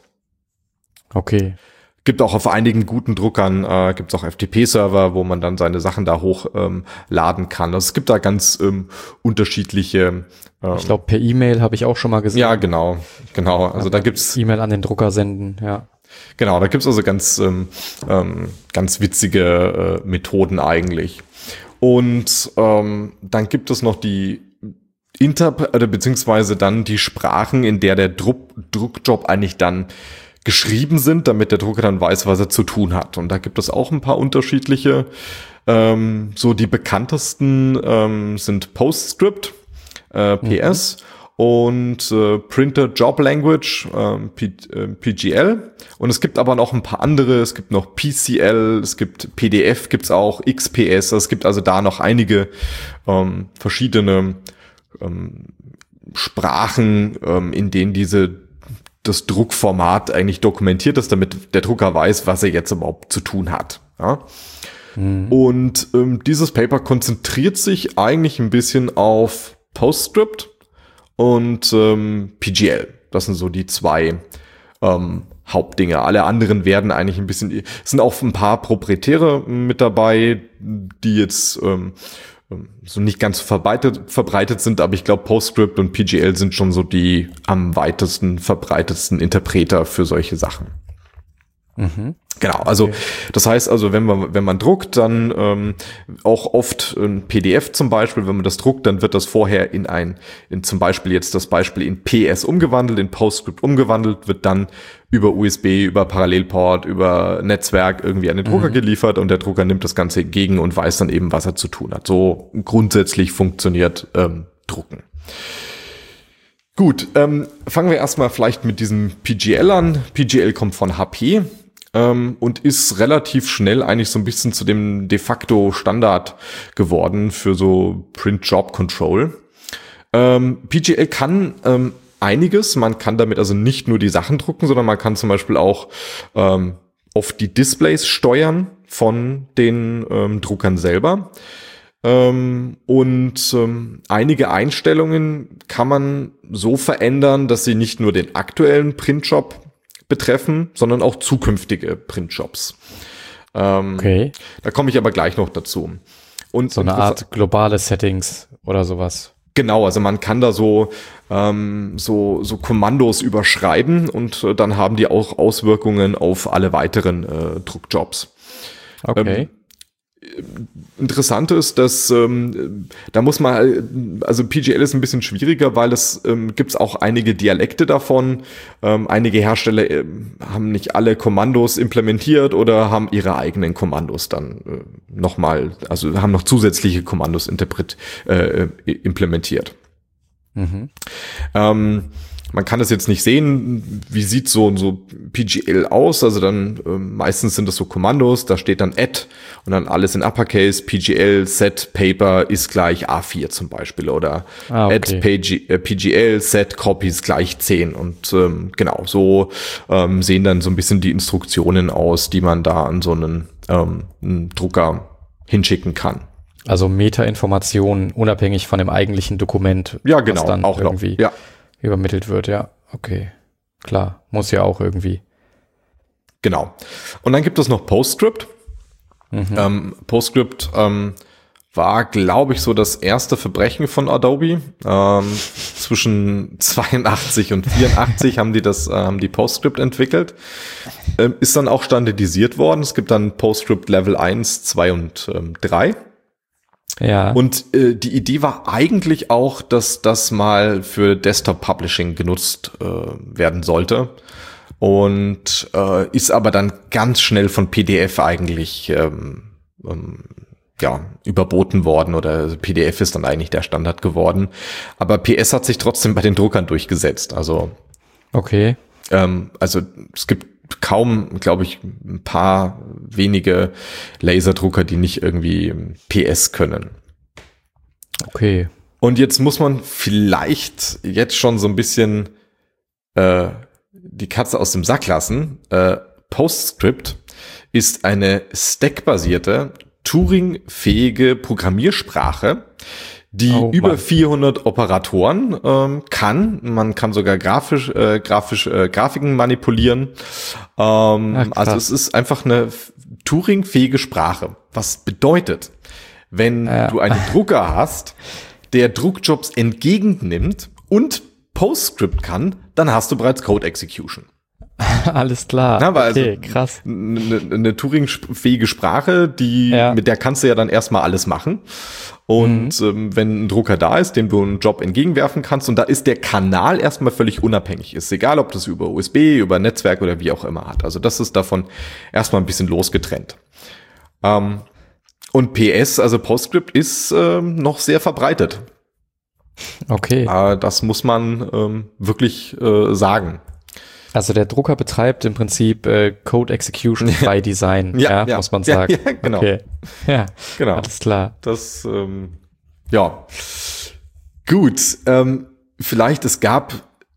Okay. Gibt auch auf einigen guten Druckern, äh, gibt es auch F T P-Server, wo man dann seine Sachen da hochladen ähm, kann. Also es gibt da ganz ähm, unterschiedliche. Ähm, ich glaube, per E-Mail habe ich auch schon mal gesehen. Ja, genau, genau. Also ja, da gibt's E-Mail an den Drucker senden, ja. Genau, da gibt's also ganz ähm, ähm, ganz witzige äh, Methoden eigentlich. Und ähm, dann gibt es noch die Interpre- oder beziehungsweise dann die Sprachen, in der der Druck- Druckjob eigentlich dann geschrieben sind, damit der Drucker dann weiß, was er zu tun hat. Und da gibt es auch ein paar unterschiedliche. Ähm, so die bekanntesten ähm, sind PostScript, äh, P S mhm. und äh, Printer Job Language, äh, P, äh, P G L. Und es gibt aber noch ein paar andere. Es gibt noch P C L, es gibt P D F, gibt's auch X P S. Es gibt also da noch einige ähm, verschiedene ähm, Sprachen, ähm, in denen diese das Druckformat eigentlich dokumentiert ist, damit der Drucker weiß, was er jetzt überhaupt zu tun hat. Ja? Mhm. Und ähm, dieses Paper konzentriert sich eigentlich ein bisschen auf PostScript und ähm, P G L. Das sind so die zwei ähm, Hauptdinge. Alle anderen werden eigentlich ein bisschen, es sind auch ein paar Proprietäre mit dabei, die jetzt ähm, so nicht ganz verbreitet, verbreitet sind, aber ich glaube, PostScript und P G L sind schon so die am weitesten verbreitetsten Interpreter für solche Sachen. Mhm. Genau, also okay. Das heißt also, wenn man wenn man druckt, dann ähm, auch oft ein P D F zum Beispiel, wenn man das druckt, dann wird das vorher in ein, in zum Beispiel jetzt das Beispiel in P S umgewandelt, in PostScript umgewandelt, wird dann über U S B, über Parallelport, über Netzwerk irgendwie an den Drucker mhm. geliefert und der Drucker nimmt das Ganze entgegen und weiß dann eben, was er zu tun hat. So grundsätzlich funktioniert ähm, Drucken. Gut, ähm, fangen wir erstmal vielleicht mit diesem P G L an. P G L kommt von H P. Ähm, und ist relativ schnell eigentlich so ein bisschen zu dem de facto Standard geworden für so Print Job Control. Ähm, P G L kann ähm, einiges. Man kann damit also nicht nur die Sachen drucken, sondern man kann zum Beispiel auch ähm, oft die Displays steuern von den ähm, Druckern selber. Ähm, und ähm, einige Einstellungen kann man so verändern, dass sie nicht nur den aktuellen Printjob betreffen, sondern auch zukünftige Printjobs. Ähm, okay. Da komme ich aber gleich noch dazu. Und so eine Art globale Settings oder sowas. Genau, also man kann da so ähm, so so Kommandos überschreiben und äh, dann haben die auch Auswirkungen auf alle weiteren äh, Druckjobs. Okay. Ähm, Interessant ist, dass ähm, da muss man, also P G L ist ein bisschen schwieriger, weil es ähm, gibt es auch einige Dialekte davon. Ähm, einige Hersteller äh, haben nicht alle Kommandos implementiert oder haben ihre eigenen Kommandos dann äh, nochmal, also haben noch zusätzliche Kommandos interpret, äh, implementiert. Mhm. Ähm, Man kann es jetzt nicht sehen, wie sieht so so P G L aus, also dann äh, meistens sind das so Kommandos, da steht dann add und dann alles in Uppercase, P G L set paper ist gleich A vier zum Beispiel oder ah, okay. add P G, äh, P G L set copies gleich zehn und ähm, genau, so ähm, sehen dann so ein bisschen die Instruktionen aus, die man da an so einen, ähm, einen Drucker hinschicken kann. Also Meta-Informationen unabhängig von dem eigentlichen Dokument, ja, genau, was dann auch irgendwie noch. Ja. übermittelt wird, ja, okay, klar, muss ja auch irgendwie. Genau. Und dann gibt es noch PostScript. Mhm. Ähm, PostScript ähm, war, glaube ich, so das erste Verbrechen von Adobe. Ähm, zwischen zweiundachtzig und vierundachtzig haben die das, äh, haben die PostScript entwickelt. Ähm, ist dann auch standardisiert worden. Es gibt dann PostScript Level eins, zwei und ähm, drei. Ja. Und äh, die Idee war eigentlich auch, dass das mal für Desktop-Publishing genutzt äh, werden sollte. Und äh, ist aber dann ganz schnell von P D F eigentlich ähm, ähm, ja überboten worden. Oder P D F ist dann eigentlich der Standard geworden. Aber P S hat sich trotzdem bei den Druckern durchgesetzt. Also okay. Ähm, also es gibt kaum, glaube ich, ein paar wenige Laserdrucker, die nicht irgendwie P S können. Okay. Und jetzt muss man vielleicht jetzt schon so ein bisschen äh, die Katze aus dem Sack lassen. Äh, PostScript ist eine stackbasierte, Turing-fähige Programmiersprache, die oh, über vierhundert Operatoren ähm, kann. Man kann sogar grafisch, äh, grafisch äh, Grafiken manipulieren. Ähm, Ach, also es ist einfach eine Turing-fähige Sprache. Was bedeutet, wenn ja. du einen Drucker hast, der Druckjobs entgegennimmt und PostScript kann, dann hast du bereits Code Execution. Alles klar. Na, weil okay, also krass. Eine, eine Turing-fähige Sprache, die ja. mit der kannst du ja dann erstmal alles machen. Und mhm. ähm, wenn ein Drucker da ist, dem du einen Job entgegenwerfen kannst, und da ist der Kanal erstmal völlig unabhängig. Ist egal, ob das über U S B, über Netzwerk oder wie auch immer hat. Also das ist davon erstmal ein bisschen losgetrennt. Ähm, und P S, also PostScript, ist ähm, noch sehr verbreitet. Okay. Äh, das muss man ähm, wirklich äh, sagen. Also der Drucker betreibt im Prinzip äh, Code Execution by Design, ja, ja, ja, muss man sagen. Ja, ja, genau. Okay. Ja, genau. Alles klar. Das, ähm, ja. Gut, ähm, vielleicht es gab,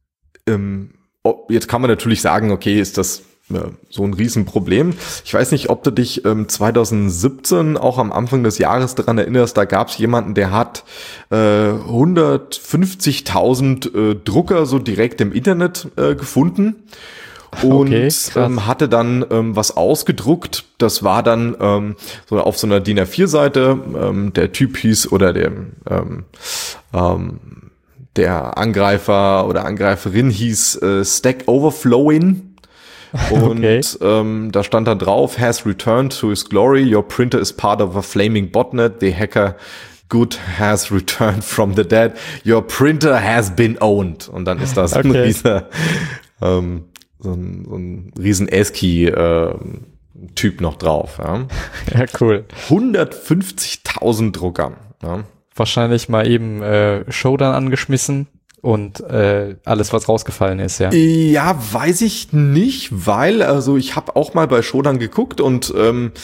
ähm, jetzt kann man natürlich sagen, okay, ist das äh, so ein Riesenproblem. Ich weiß nicht, ob du dich ähm, zwanzig siebzehn auch am Anfang des Jahres daran erinnerst, da gab es jemanden, der hat äh, hundertfünfzigtausend äh, Drucker so direkt im Internet äh, gefunden und okay, ähm, hatte dann ähm, was ausgedruckt. Das war dann ähm, so auf so einer D I N A vier Seite. Ähm, der Typ hieß oder der ähm, ähm, der Angreifer oder Angreiferin hieß äh, Stack Overflowing. Und okay. ähm, da stand dann drauf, has returned to his glory, your printer is part of a flaming botnet, the hacker good has returned from the dead, your printer has been owned. Und dann ist das okay. ein riesen, ähm, so ein, so ein riesen ASCII-Typ äh, noch drauf. Ja, ja cool. hundertfünfzigtausend Drucker. Ja. Wahrscheinlich mal eben äh, Showdown angeschmissen. Und äh, alles, was rausgefallen ist, ja. Ja, weiß ich nicht, weil, also ich habe auch mal bei Shodan geguckt und ähm,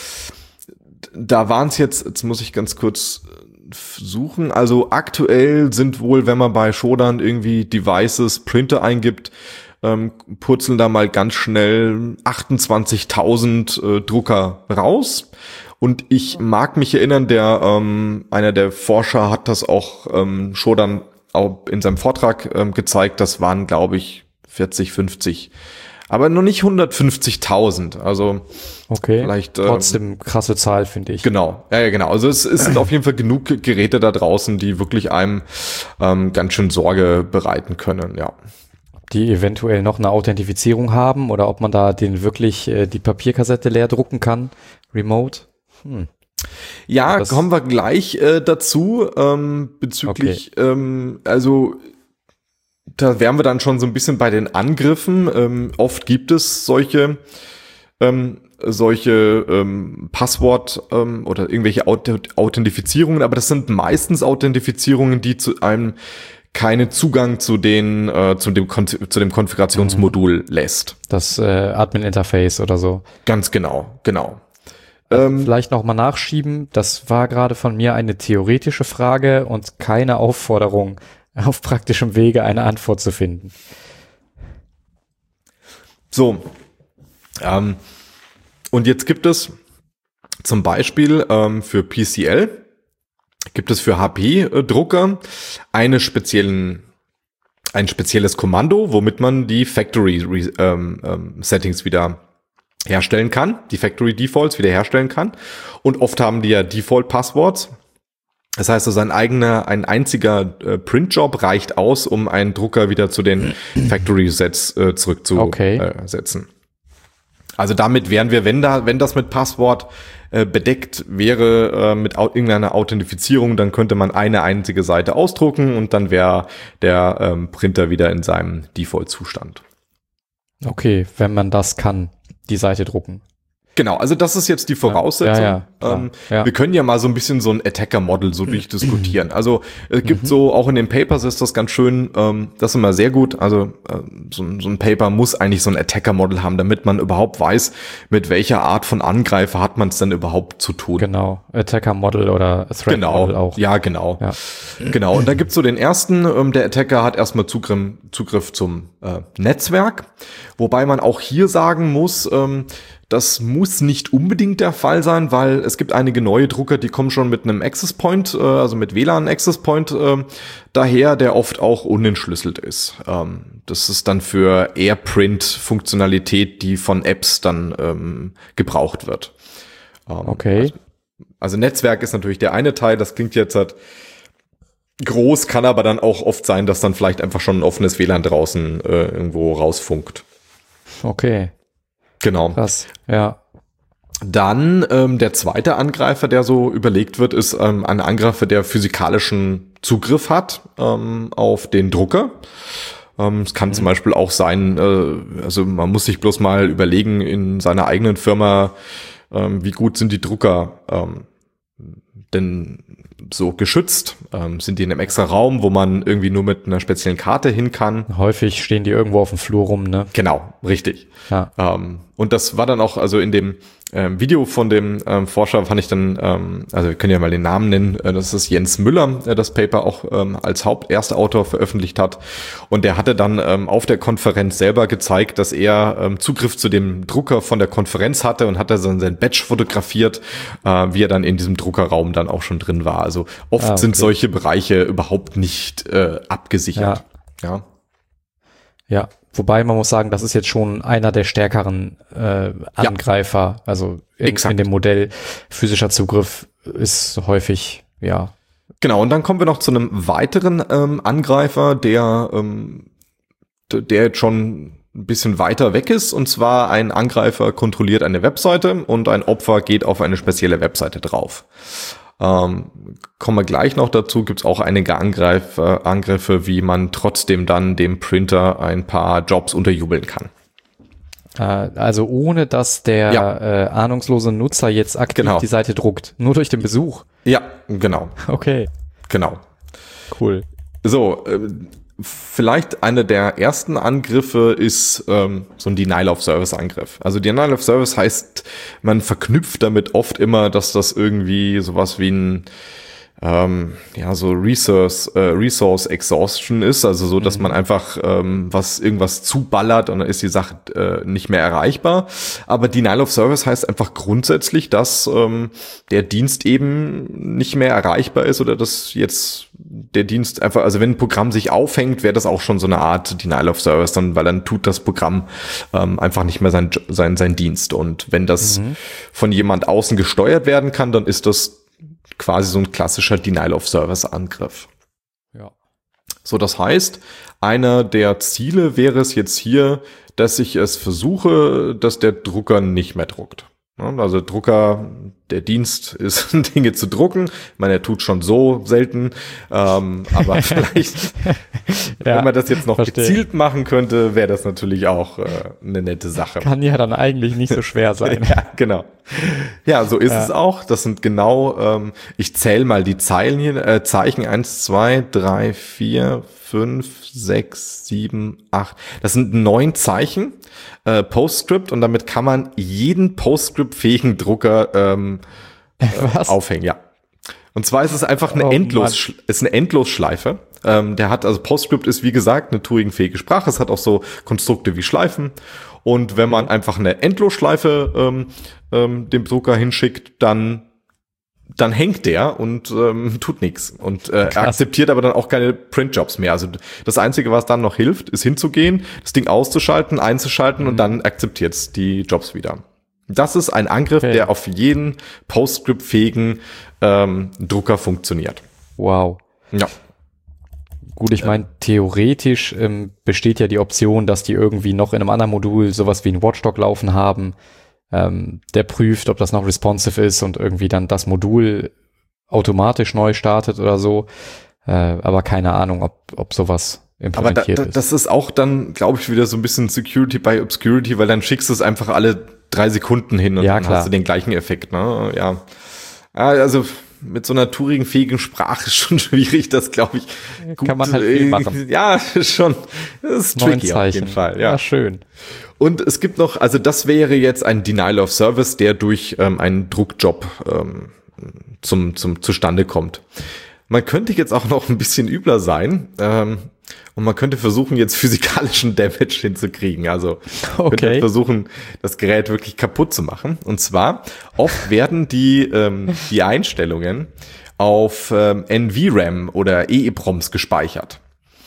da waren es jetzt, jetzt muss ich ganz kurz suchen, also aktuell sind wohl, wenn man bei Shodan irgendwie Devices, Printer eingibt, ähm, purzeln da mal ganz schnell achtundzwanzigtausend äh, Drucker raus. Und ich mag mich erinnern, der ähm, einer der Forscher hat das auch ähm, Shodan auch in seinem Vortrag ähm, gezeigt, das waren, glaube ich, vierzig, fünfzig. Aber noch nicht hundertfünfzigtausend. Also okay. vielleicht ähm, trotzdem krasse Zahl, finde ich. Genau, ja, ja genau. Also es, es sind auf jeden Fall genug Geräte da draußen, die wirklich einem ähm, ganz schön Sorge bereiten können, ja. Die eventuell noch eine Authentifizierung haben oder ob man da den wirklich äh, die Papierkassette leer drucken kann, remote. Hm. Ja, das kommen wir gleich äh, dazu, ähm, bezüglich, okay. ähm, also da wären wir dann schon so ein bisschen bei den Angriffen. Ähm, oft gibt es solche ähm, solche ähm, Passwort ähm, oder irgendwelche Aut- Authentifizierungen, aber das sind meistens Authentifizierungen, die zu einem keinen Zugang zu den äh, zu dem Kon- zu dem Konfigurationsmodul lässt. Das äh, Admin-Interface oder so. Ganz genau, genau. Also ähm, vielleicht noch mal nachschieben. Das war gerade von mir eine theoretische Frage und keine Aufforderung, auf praktischem Wege eine Antwort zu finden. So. Ähm, und jetzt gibt es zum Beispiel ähm, für P C L, gibt es für H P-Drucker eine speziellen, ein spezielles Kommando, womit man die Factory ähm, ähm, Settings wieder herstellen kann, die Factory Defaults wieder herstellen kann. Und oft haben die ja Default Passwords. Das heißt, also ein eigener, ein einziger äh, Printjob reicht aus, um einen Drucker wieder zu den Factory Sets äh, zurückzusetzen. Okay. Also damit wären wir, wenn da, wenn das mit Passwort äh, bedeckt wäre, äh, mit au- irgendeiner Authentifizierung, dann könnte man eine einzige Seite ausdrucken und dann wäre der ähm, Printer wieder in seinem Default-Zustand. Okay, wenn man das kann, die Seite drucken. Genau, also das ist jetzt die Voraussetzung. Ja, ja, ähm, ja. Wir können ja mal so ein bisschen so ein Attacker-Model so durchdiskutieren. Also es gibt mhm. so, auch in den Papers ist das ganz schön, ähm, das ist immer sehr gut. Also ähm, so, so ein Paper muss eigentlich so ein Attacker-Model haben, damit man überhaupt weiß, mit welcher Art von Angreifer hat man es denn überhaupt zu tun. Genau, Attacker-Model oder Threat-Model genau. auch. Ja, genau. Ja. Genau, und da gibt's so den ersten, ähm, der Attacker hat erstmal Zugriff, Zugriff zum äh, Netzwerk, wobei man auch hier sagen muss, ähm, das muss nicht unbedingt der Fall sein, weil es gibt einige neue Drucker, die kommen schon mit einem Access Point, äh, also mit W L A N Access Point äh, daher, der oft auch unentschlüsselt ist. Ähm, das ist dann für AirPrint-Funktionalität, die von Apps dann ähm, gebraucht wird. Ähm, okay. Also, also Netzwerk ist natürlich der eine Teil, das klingt jetzt halt groß, kann aber dann auch oft sein, dass dann vielleicht einfach schon ein offenes W L A N draußen äh, irgendwo rausfunkt. Okay. Genau. Krass, ja. Dann ähm, der zweite Angreifer, der so überlegt wird, ist ähm, ein Angreifer, der physikalischen Zugriff hat ähm, auf den Drucker. Ähm, es kann mhm. zum Beispiel auch sein, äh, also man muss sich bloß mal überlegen in seiner eigenen Firma, ähm, wie gut sind die Drucker ähm, denn so geschützt? Ähm, sind die in einem extra Raum, wo man irgendwie nur mit einer speziellen Karte hin kann? Häufig stehen die irgendwo auf dem Flur rum, ne? Genau, richtig. Ja. Ähm, und das war dann auch, also in dem ähm, Video von dem ähm, Forscher fand ich dann, ähm, also wir können ja mal den Namen nennen, äh, das ist Jens Müller, der das Paper auch ähm, als Haupterstautor veröffentlicht hat. Und der hatte dann ähm, auf der Konferenz selber gezeigt, dass er ähm, Zugriff zu dem Drucker von der Konferenz hatte und hat er dann sein Badge fotografiert, äh, wie er dann in diesem Druckerraum dann auch schon drin war. Also oft ah, okay. sind solche Bereiche überhaupt nicht äh, abgesichert. Ja. Ja. Ja, wobei man muss sagen, das ist jetzt schon einer der stärkeren äh, Angreifer. Ja. Also in, in dem Modell physischer Zugriff ist häufig, ja. Genau, und dann kommen wir noch zu einem weiteren ähm, Angreifer, der, ähm, der jetzt schon ein bisschen weiter weg ist. Und zwar ein Angreifer kontrolliert eine Webseite und ein Opfer geht auf eine spezielle Webseite drauf. Ähm, kommen wir gleich noch dazu, gibt es auch einige Angreifer, Angriffe, wie man trotzdem dann dem Printer ein paar Jobs unterjubeln kann. Äh, also ohne, dass der ja. äh, ahnungslose Nutzer jetzt aktiv genau. die Seite druckt, nur durch den Besuch. Ja, genau. Okay. Genau. Cool. So, äh, vielleicht einer der ersten Angriffe ist ähm, so ein Denial-of-Service-Angriff. Also Denial-of-Service heißt, man verknüpft damit oft immer, dass das irgendwie sowas wie ein ähm, ja so Resource äh, Resource Exhaustion ist, also so, dass mhm. man einfach ähm, was irgendwas zuballert und dann ist die Sache äh, nicht mehr erreichbar. Aber Denial of Service heißt einfach grundsätzlich, dass ähm, der Dienst eben nicht mehr erreichbar ist oder dass jetzt der Dienst einfach, also wenn ein Programm sich aufhängt, wäre das auch schon so eine Art Denial of Service, dann, weil dann tut das Programm ähm, einfach nicht mehr sein sein sein Dienst. Und wenn das mhm. von jemand außen gesteuert werden kann, dann ist das quasi so ein klassischer Denial-of-Service-Angriff. Ja. So, das heißt, einer der Ziele wäre es jetzt hier, dass ich es versuche, dass der Drucker nicht mehr druckt. Also Drucker, der Dienst ist, Dinge zu drucken. Ich meine, er tut schon so selten, ähm, aber vielleicht, ja, wenn man das jetzt noch verstehe. gezielt machen könnte, wäre das natürlich auch äh, eine nette Sache. Kann ja dann eigentlich nicht so schwer sein. Ja, genau. Ja, so ist ja. es auch. Das sind genau, ähm, ich zähle mal die Zeilen hier, äh, Zeichen eins, zwei, drei, vier, fünf, sechs, sieben, acht. Das sind neun Zeichen äh, PostScript und damit kann man jeden PostScript-fähigen Drucker ähm, äh, aufhängen. Ja. Und zwar ist es einfach eine, oh, Endlos, ist eine Endlosschleife. Ähm, der hat, also PostScript ist wie gesagt eine Turing-fähige Sprache. Es hat auch so Konstrukte wie Schleifen. Und wenn man einfach eine Endlosschleife ähm, ähm, dem Drucker hinschickt, dann dann hängt der und ähm, tut nichts. Und äh, er akzeptiert aber dann auch keine Printjobs mehr. Also das Einzige, was dann noch hilft, ist hinzugehen, das Ding auszuschalten, einzuschalten mhm. und dann akzeptiert es die Jobs wieder. Das ist ein Angriff, okay. der auf jeden PostScript-fähigen ähm, Drucker funktioniert. Wow. Ja. Gut, ich meine, theoretisch ähm, besteht ja die Option, dass die irgendwie noch in einem anderen Modul sowas wie ein Watchdog laufen haben, ähm, der prüft, ob das noch responsive ist und irgendwie dann das Modul automatisch neu startet oder so. Äh, aber keine Ahnung, ob, ob sowas implementiert aber da, da, ist. Das ist auch dann, glaube ich, wieder so ein bisschen Security by Obscurity, weil dann schickst du es einfach alle drei Sekunden hin und ja, dann klar. hast du den gleichen Effekt. Ne? Ja, also mit so einer Turing-fähigen Sprache ist schon schwierig, das glaube ich gut. Kann man halt viel machen. Ja, schon. Das ist tricky auf jeden Fall. Ja. ja, schön. Und es gibt noch, also das wäre jetzt ein Denial of Service, der durch ähm, einen Druckjob ähm, zum, zum zustande kommt. Man könnte jetzt auch noch ein bisschen übler sein ähm, und man könnte versuchen, jetzt physikalischen Damage hinzukriegen. Also okay. könnte versuchen, das Gerät wirklich kaputt zu machen. Und zwar, oft werden die, ähm, die Einstellungen auf ähm, N V RAM oder E E P ROMs gespeichert.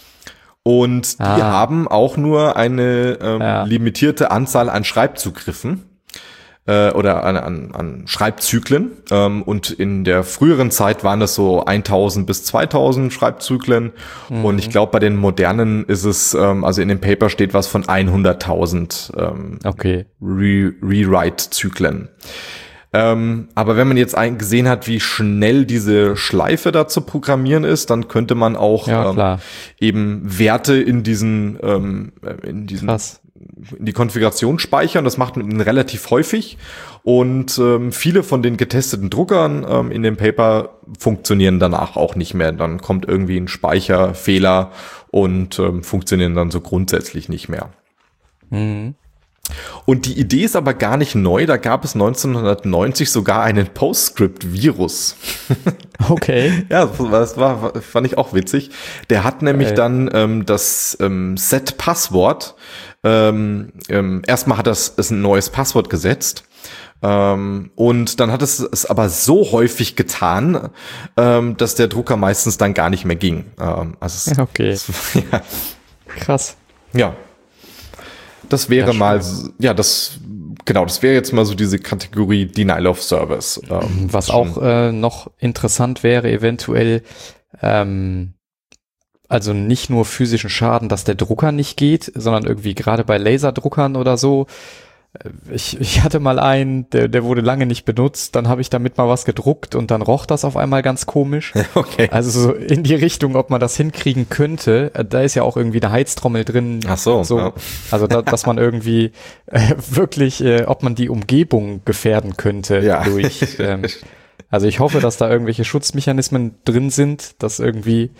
Und die ah. haben auch nur eine ähm, ja. limitierte Anzahl an Schreibzugriffen äh, oder an, an, an Schreibzyklen. Ähm, und in der früheren Zeit waren das so eintausend bis zweitausend Schreibzyklen. Mhm. Und ich glaube, bei den modernen ist es, ähm, also in dem Paper steht was von hunderttausend ähm, okay. Re- Rewrite-Zyklen. Ähm, aber wenn man jetzt ein, gesehen hat, wie schnell diese Schleife da zu programmieren ist, dann könnte man auch ja, ähm, eben Werte in diesen, ähm, in diesen, Krass. in die Konfiguration speichern. Das macht man relativ häufig und ähm, viele von den getesteten Druckern ähm, in dem Paper funktionieren danach auch nicht mehr. Dann kommt irgendwie ein Speicherfehler und ähm, funktionieren dann so grundsätzlich nicht mehr. Mhm. Und die Idee ist aber gar nicht neu. Da gab es neunzehnhundertneunzig sogar einen PostScript-Virus. Okay. Ja, das war, fand ich auch witzig. Der hat nämlich okay. dann ähm, das ähm, Set-Passwort, ähm, ähm, erstmal hat das ist ein neues Passwort gesetzt. Ähm, und dann hat es es aber so häufig getan, ähm, dass der Drucker meistens dann gar nicht mehr ging. Ähm, also es, okay. Es, ja. Krass. Ja. Das wäre ja, mal, ja, das, genau, das wäre jetzt mal so diese Kategorie Denial of Service. Ähm, Was auch äh, noch interessant wäre, eventuell, ähm, also nicht nur physischen Schaden, dass der Drucker nicht geht, sondern irgendwie gerade bei Laserdruckern oder so. Ich, ich hatte mal einen, der, der wurde lange nicht benutzt, dann habe ich damit mal was gedruckt und dann roch das auf einmal ganz komisch. Okay. Also so in die Richtung, ob man das hinkriegen könnte. Da ist ja auch irgendwie eine Heiztrommel drin. Ach so. so. Ja. Also da, dass man irgendwie äh, wirklich, äh, ob man die Umgebung gefährden könnte ja. durch. Ähm, also ich hoffe, dass da irgendwelche Schutzmechanismen drin sind, dass irgendwie,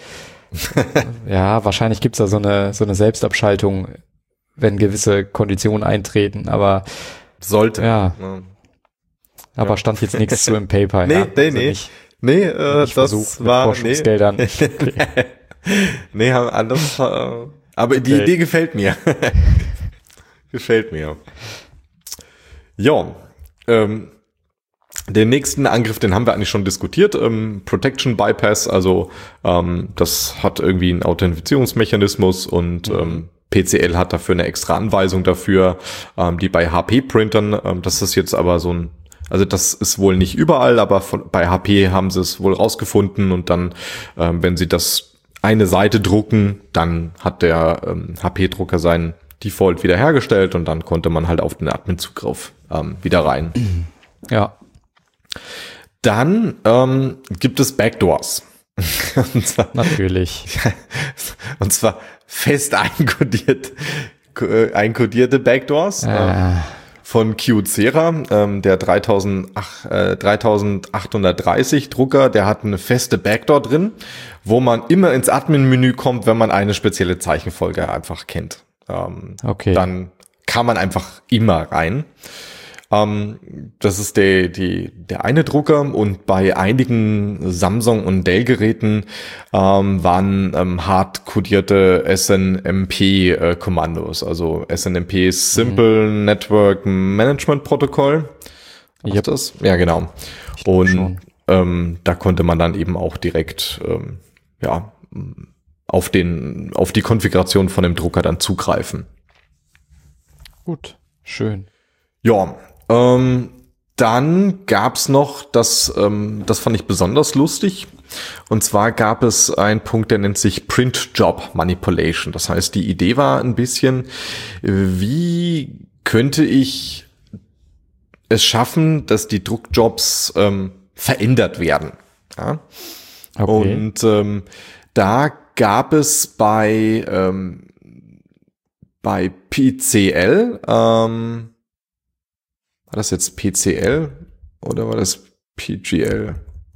ja, wahrscheinlich gibt's da so eine so eine Selbstabschaltung, wenn gewisse Konditionen eintreten, aber sollte. Ja. ja. Aber ja. stand jetzt nichts zu im Paper. Nee, ja. nee, also nee. Nicht, nee, äh, das versucht, war Forschungsgeldern. Nee, okay. nee haben anders. Äh, aber die okay. Idee gefällt mir. gefällt mir. Ja. Ähm, den nächsten Angriff, den haben wir eigentlich schon diskutiert. Ähm, Protection Bypass, also ähm, das hat irgendwie einen Authentifizierungsmechanismus und mhm. ähm, P C L hat dafür eine extra Anweisung dafür, ähm, die bei H P-Printern, ähm, das ist jetzt aber so ein, also das ist wohl nicht überall, aber von, bei H P haben sie es wohl rausgefunden und dann, ähm, wenn sie das eine Seite drucken, dann hat der ähm, H P-Drucker seinen Default wiederhergestellt und dann konnte man halt auf den Admin-Zugriff ähm, wieder rein. Ja. Dann ähm, gibt es Backdoors. Und zwar, Natürlich. und zwar fest einkodiert, äh, einkodierte Backdoors Ah. äh, von Kyocera. Ähm, der dreitausendachthundertdreißig Drucker, der hat eine feste Backdoor drin, wo man immer ins Admin-Menü kommt, wenn man eine spezielle Zeichenfolge einfach kennt. Ähm, Okay. Dann kann man einfach immer rein. Ähm, das ist der, die, der eine Drucker, und bei einigen Samsung- und Dell-Geräten ähm, waren ähm, hart kodierte S N M P-Kommandos. Also S N M P ist Simple mhm. Network Management Protocol. Was Yep. das? Ja, genau. Ich glaub Und schon. ähm, da konnte man dann eben auch direkt ähm, ja, auf den, auf die Konfiguration von dem Drucker dann zugreifen. Gut, schön. Ja, ähm, dann gab's noch, das, ähm, das fand ich besonders lustig. Und zwar gab es einen Punkt, der nennt sich Print Job Manipulation. Das heißt, die Idee war ein bisschen, wie könnte ich es schaffen, dass die Druckjobs ähm, verändert werden. Ja? Okay. Und ähm, da gab es bei ähm, bei P C L, ähm, war das jetzt P C L oder war das P G L?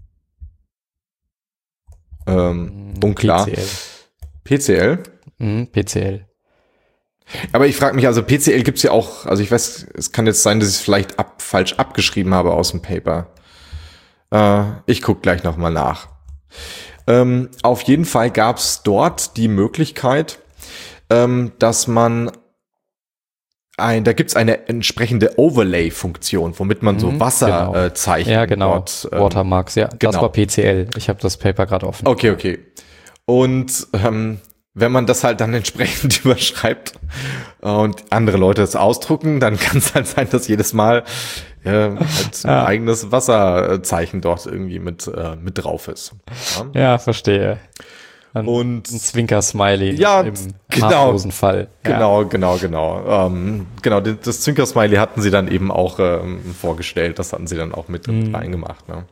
Ähm, unklar. P C L. P C L? Mhm, P C L. Aber ich frage mich, also P C L gibt's ja auch, also ich weiß, es kann jetzt sein, dass ich es vielleicht ab, falsch abgeschrieben habe aus dem Paper. Äh, ich gucke gleich nochmal nach. Ähm, auf jeden Fall gab's dort die Möglichkeit, ähm, dass man ein, da gibt's eine entsprechende Overlay-Funktion, womit man so Mhm, Wasserzeichen genau. Ja, genau. dort, ähm, Watermarks, ja. genau. Das war P C L. Ich habe das Paper gerade offen. Okay, okay. Und ähm, wenn man das halt dann entsprechend überschreibt und andere Leute es ausdrucken, dann kann es halt sein, dass jedes Mal äh, halt ein Ja. eigenes Wasserzeichen dort irgendwie mit äh, mit drauf ist. Ja. Ja, verstehe. Ein, Und ein Zwinker-Smiley ja, im genau. harmlosen Fall. Ja. Genau, genau, genau. Ähm, genau, das das Zwinker-Smiley hatten sie dann eben auch ähm, vorgestellt. Das hatten sie dann auch mit Mhm. reingemacht. Ne?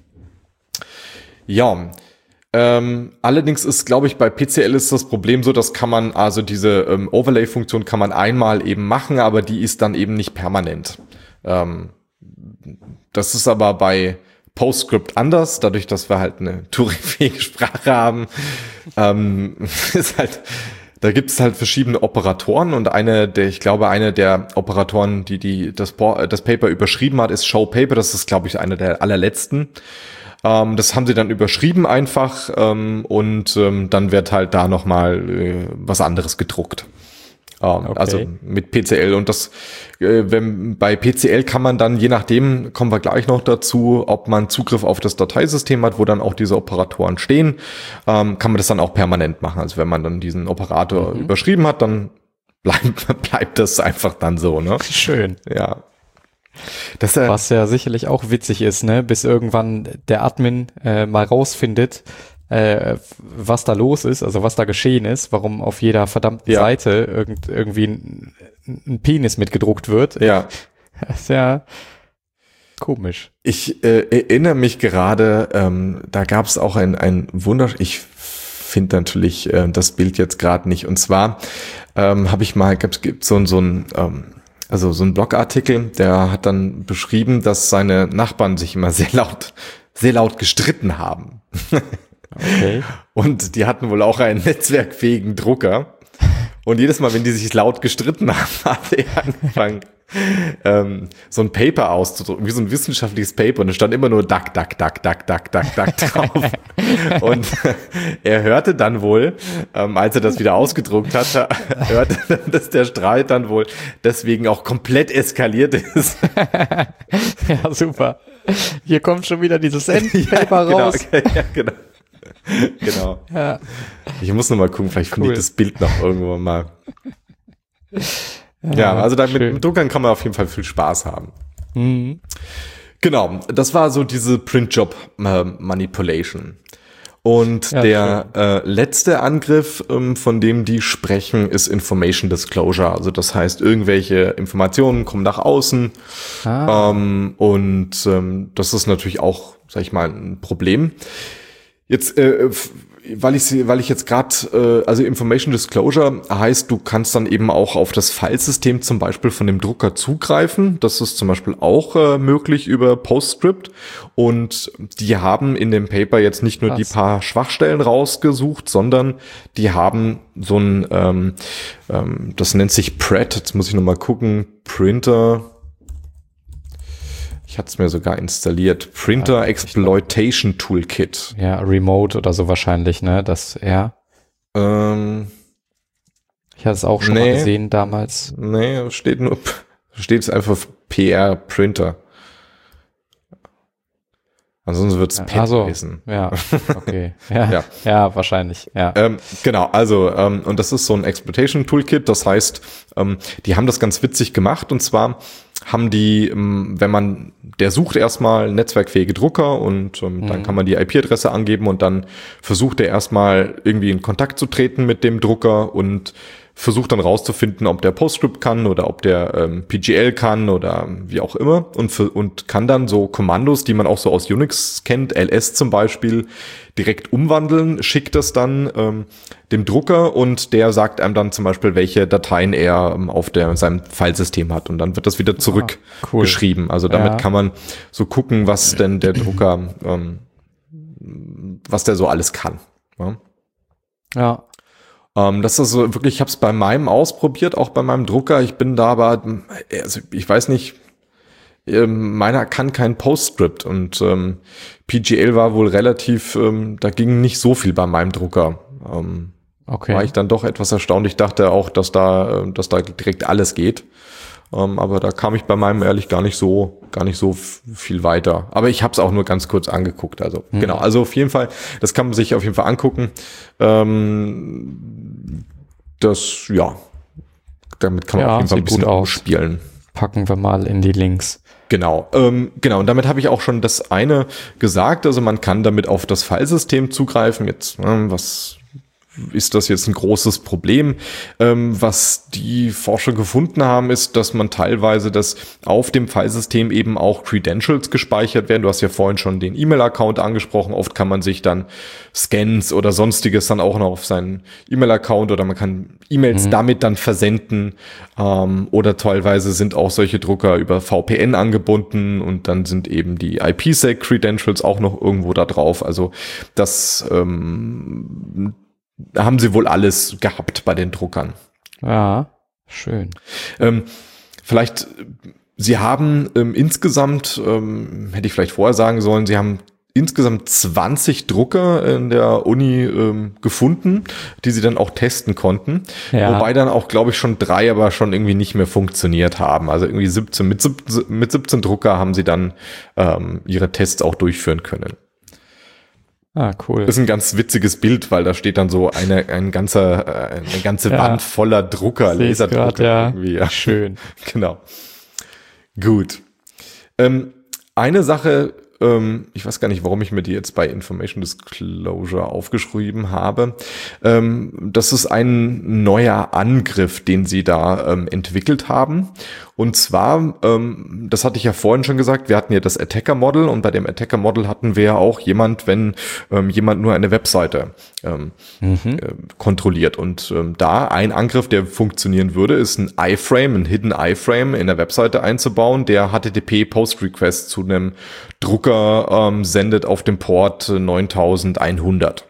Ja, ähm, allerdings ist, glaube ich, bei P C L ist das Problem so, das kann man, also diese ähm, Overlay-Funktion kann man einmal eben machen, aber die ist dann eben nicht permanent. Ähm, das ist aber bei PostScript anders, dadurch, dass wir halt eine Turing-fähige Sprache haben, ähm, ist halt, da gibt es halt verschiedene Operatoren, und eine der, ich glaube, eine der Operatoren, die, die das, Bo- das Paper überschrieben hat, ist Show Paper. Das ist, glaube ich, eine der allerletzten. Ähm, das haben sie dann überschrieben einfach, ähm, und ähm, dann wird halt da nochmal äh, was anderes gedruckt. Ähm, Okay. Also mit P C L, und das, äh, wenn bei P C L kann man dann, je nachdem, kommen wir gleich noch dazu, ob man Zugriff auf das Dateisystem hat, wo dann auch diese Operatoren stehen, ähm, kann man das dann auch permanent machen. Also wenn man dann diesen Operator Mhm. überschrieben hat, dann bleibt, bleibt das einfach dann so, ne? Schön. Ja. Das, äh, Was ja sicherlich auch witzig ist, ne? Bis irgendwann der Admin äh, mal rausfindet, äh, was da los ist, also was da geschehen ist, warum auf jeder verdammten Ja. Seite irgend, irgendwie ein, ein Penis mitgedruckt wird. ja. Das ist ja komisch. Ich äh, erinnere mich gerade, ähm, da gab es auch ein, ein Wunder, ich finde natürlich äh, das Bild jetzt gerade nicht, und zwar ähm, habe ich mal, es gibt so, ein- so ein, ähm, also so ein Blogartikel, der hat dann beschrieben, dass seine Nachbarn sich immer sehr laut, sehr laut gestritten haben. Okay. Und die hatten wohl auch einen netzwerkfähigen Drucker. Und jedes Mal, wenn die sich laut gestritten haben, hat er angefangen, ähm, so ein Paper auszudrucken, wie so ein wissenschaftliches Paper. Und es stand immer nur Duck, Duck, Duck, Duck, Duck, Duck, Duck drauf. Und er hörte dann wohl, ähm, als er das wieder ausgedruckt hatte, hörte dann, dass der Streit dann wohl deswegen auch komplett eskaliert ist. Ja, super. Hier kommt schon wieder dieses Endpaper genau, raus. ja, genau. Genau. Ja. Ich muss noch mal gucken, vielleicht finde Cool. ich das Bild noch irgendwann mal. Ja, also da mit, schön. mit Druckern kann man auf jeden Fall viel Spaß haben. Mhm. Genau, das war so diese Printjob äh, Manipulation. Und Ja, der äh, letzte Angriff, ähm, von dem die sprechen, ist Information Disclosure. Also das heißt, irgendwelche Informationen kommen nach außen. Ah. Ähm, und ähm, das ist natürlich auch, sag ich mal, ein Problem. Jetzt, äh, weil ich weil ich jetzt gerade, äh, also Information Disclosure heißt, du kannst dann eben auch auf das Filesystem zum Beispiel von dem Drucker zugreifen. Das ist zum Beispiel auch äh, möglich über PostScript. Und die haben in dem Paper jetzt nicht nur Krass. die paar Schwachstellen rausgesucht, sondern die haben so ein, ähm, ähm, das nennt sich P R E T. Jetzt muss ich nochmal gucken. Printer. Ich hatte es mir sogar installiert. Printer Ja, Exploitation Toolkit. Ja, Remote oder so wahrscheinlich, ne? Das, ja. Ähm, Ich hatte es auch schon Nee. mal gesehen damals. nee, steht nur, steht es einfach P R Printer. Ansonsten wird es Ja, P E T also, heißen. ja, okay. Ja, Ja. ja. wahrscheinlich, ja. Ähm, genau, also, ähm, und das ist so ein Exploitation Toolkit, das heißt, ähm, die haben das ganz witzig gemacht, und zwar haben die, ähm, wenn man, der sucht erstmal netzwerkfähige Drucker, und ähm, Mhm. dann kann man die I P-Adresse angeben, und dann versucht er erstmal irgendwie in Kontakt zu treten mit dem Drucker und versucht dann rauszufinden, ob der PostScript kann oder ob der ähm, P G L kann oder wie auch immer, und für, und kann dann so Kommandos, die man auch so aus Unix kennt, L S zum Beispiel, direkt umwandeln, schickt das dann ähm, dem Drucker, und der sagt einem dann zum Beispiel, welche Dateien er ähm, auf der, seinem Filesystem hat, und dann wird das wieder zurückgeschrieben. cool. Also damit Ja. kann man so gucken, was denn der Drucker, ähm, was der so alles kann. Ja. Ja. Ähm, das ist so wirklich, ich habe es bei meinem ausprobiert, auch bei meinem Drucker. Ich bin da aber, also ich weiß nicht, ähm, meiner kann kein PostScript, und ähm, P G L war wohl relativ, ähm, da ging nicht so viel bei meinem Drucker. Ähm, Okay. War ich dann doch etwas erstaunt. Ich dachte auch, dass da, äh, dass da direkt alles geht. Ähm, aber da kam ich bei meinem ehrlich gar nicht so, gar nicht so f- viel weiter. Aber ich habe es auch nur ganz kurz angeguckt. Also Mhm. genau, also auf jeden Fall, das kann man sich auf jeden Fall angucken. Ähm, das, ja, damit kann man Ja, auf jeden Fall ein sieht gut bisschen aus. spielen. Packen wir mal in die Links. Genau, ähm, genau. Und damit habe ich auch schon das eine gesagt. Also man kann damit auf das Filesystem zugreifen. Jetzt, ähm, was ist das jetzt ein großes Problem? Ähm, was die Forscher gefunden haben, ist, dass man teilweise, dass auf dem Filesystem eben auch Credentials gespeichert werden. Du hast ja vorhin schon den E-Mail-Account angesprochen. Oft kann man sich dann Scans oder sonstiges dann auch noch auf seinen E-Mail-Account, oder man kann E-Mails Mhm. damit dann versenden. Ähm, oder teilweise sind auch solche Drucker über V P N angebunden, und dann sind eben die I P sec Credentials auch noch irgendwo da drauf. Also das ähm, da haben sie wohl alles gehabt bei den Druckern. Ja, schön. Ähm, vielleicht, sie haben ähm, insgesamt, ähm, hätte ich vielleicht vorher sagen sollen, sie haben insgesamt zwanzig Drucker in der Uni ähm, gefunden, die sie dann auch testen konnten. Ja. Wobei dann auch, glaube ich, schon drei aber schon irgendwie nicht mehr funktioniert haben. Also irgendwie siebzehn, mit siebzehn, mit siebzehn Drucker haben sie dann ähm, ihre Tests auch durchführen können. Ah, cool. Das ist ein ganz witziges Bild, weil da steht dann so eine, ein ganzer, äh, eine ganze Ja. Wand voller Drucker, Seh's Laserdrucker grad, ja. irgendwie. Ja. Schön. Genau. Gut. Ähm, eine Sache, ähm, ich weiß gar nicht, warum ich mir die jetzt bei Information Disclosure aufgeschrieben habe. Ähm, das ist ein neuer Angriff, den sie da ähm, entwickelt haben. Und zwar, ähm, das hatte ich ja vorhin schon gesagt, wir hatten ja das Attacker-Model, und bei dem Attacker-Model hatten wir ja auch jemand, wenn ähm, jemand nur eine Webseite ähm, Mhm. äh, kontrolliert. Und ähm, da ein Angriff, der funktionieren würde, ist ein iframe, ein Hidden iframe in der Webseite einzubauen, der H T T P-Post-Request zu einem Drucker ähm, sendet auf dem Port neuntausendeinhundert.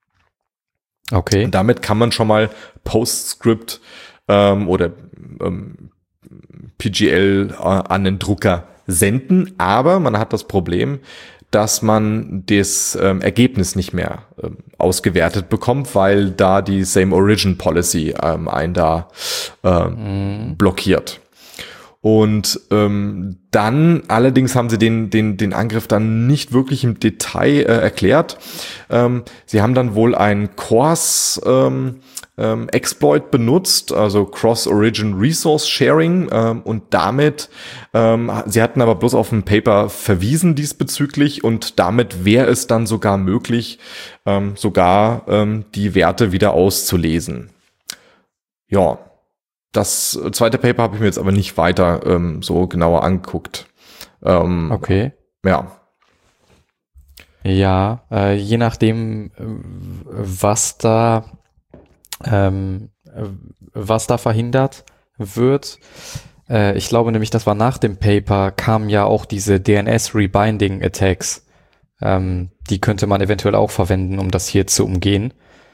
Okay. Und damit kann man schon mal PostScript ähm, oder ähm, P G L äh, an den Drucker senden, aber man hat das Problem, dass man das ähm, Ergebnis nicht mehr ähm, ausgewertet bekommt, weil da die Same Origin Policy ähm, einen da ähm, blockiert. Und ähm, dann allerdings haben sie den den den Angriff dann nicht wirklich im Detail äh, erklärt. Ähm, sie haben dann wohl ein Coarse ähm, ähm, Exploit benutzt, also Cross-Origin Resource Sharing, ähm, und damit, ähm, sie hatten aber bloß auf ein Paper verwiesen diesbezüglich, und damit wäre es dann sogar möglich, ähm, sogar ähm, die Werte wieder auszulesen. Ja, das zweite Paper habe ich mir jetzt aber nicht weiter ähm, so genauer angeguckt. Ähm, Okay. Ja. Ja, äh, je nachdem, äh, was da ähm, äh, was da verhindert wird. Äh, ich glaube nämlich, das war nach dem Paper, kamen ja auch diese D N S-Rebinding-Attacks. Ähm, die könnte man eventuell auch verwenden, um das hier zu umgehen.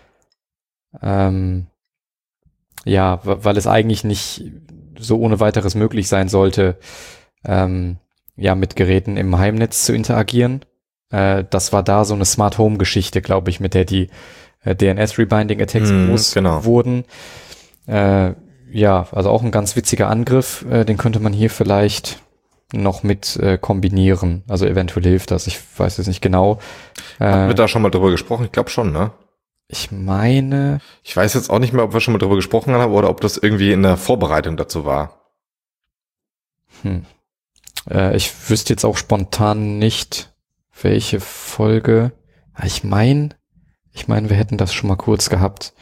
Ähm, ja, weil es eigentlich nicht so ohne weiteres möglich sein sollte, ähm, ja, mit Geräten im Heimnetz zu interagieren. Äh, das war da so eine Smart Home Geschichte, glaube ich, mit der die äh, D N S-Rebinding-Attacks Mm, groß genau. wurden. Äh, ja, also auch ein ganz witziger Angriff, äh, den könnte man hier vielleicht noch mit äh, kombinieren. Also eventuell hilft das, ich weiß es nicht genau. Äh, Haben wir da schon mal drüber gesprochen? Ich glaube schon, ne? ich meine, Ich weiß jetzt auch nicht mehr, ob wir schon mal drüber gesprochen haben oder ob das irgendwie in der Vorbereitung dazu war. hm, äh, ich wüsste jetzt auch spontan nicht, welche Folge. Ich meine, ich meine, wir hätten das schon mal kurz gehabt.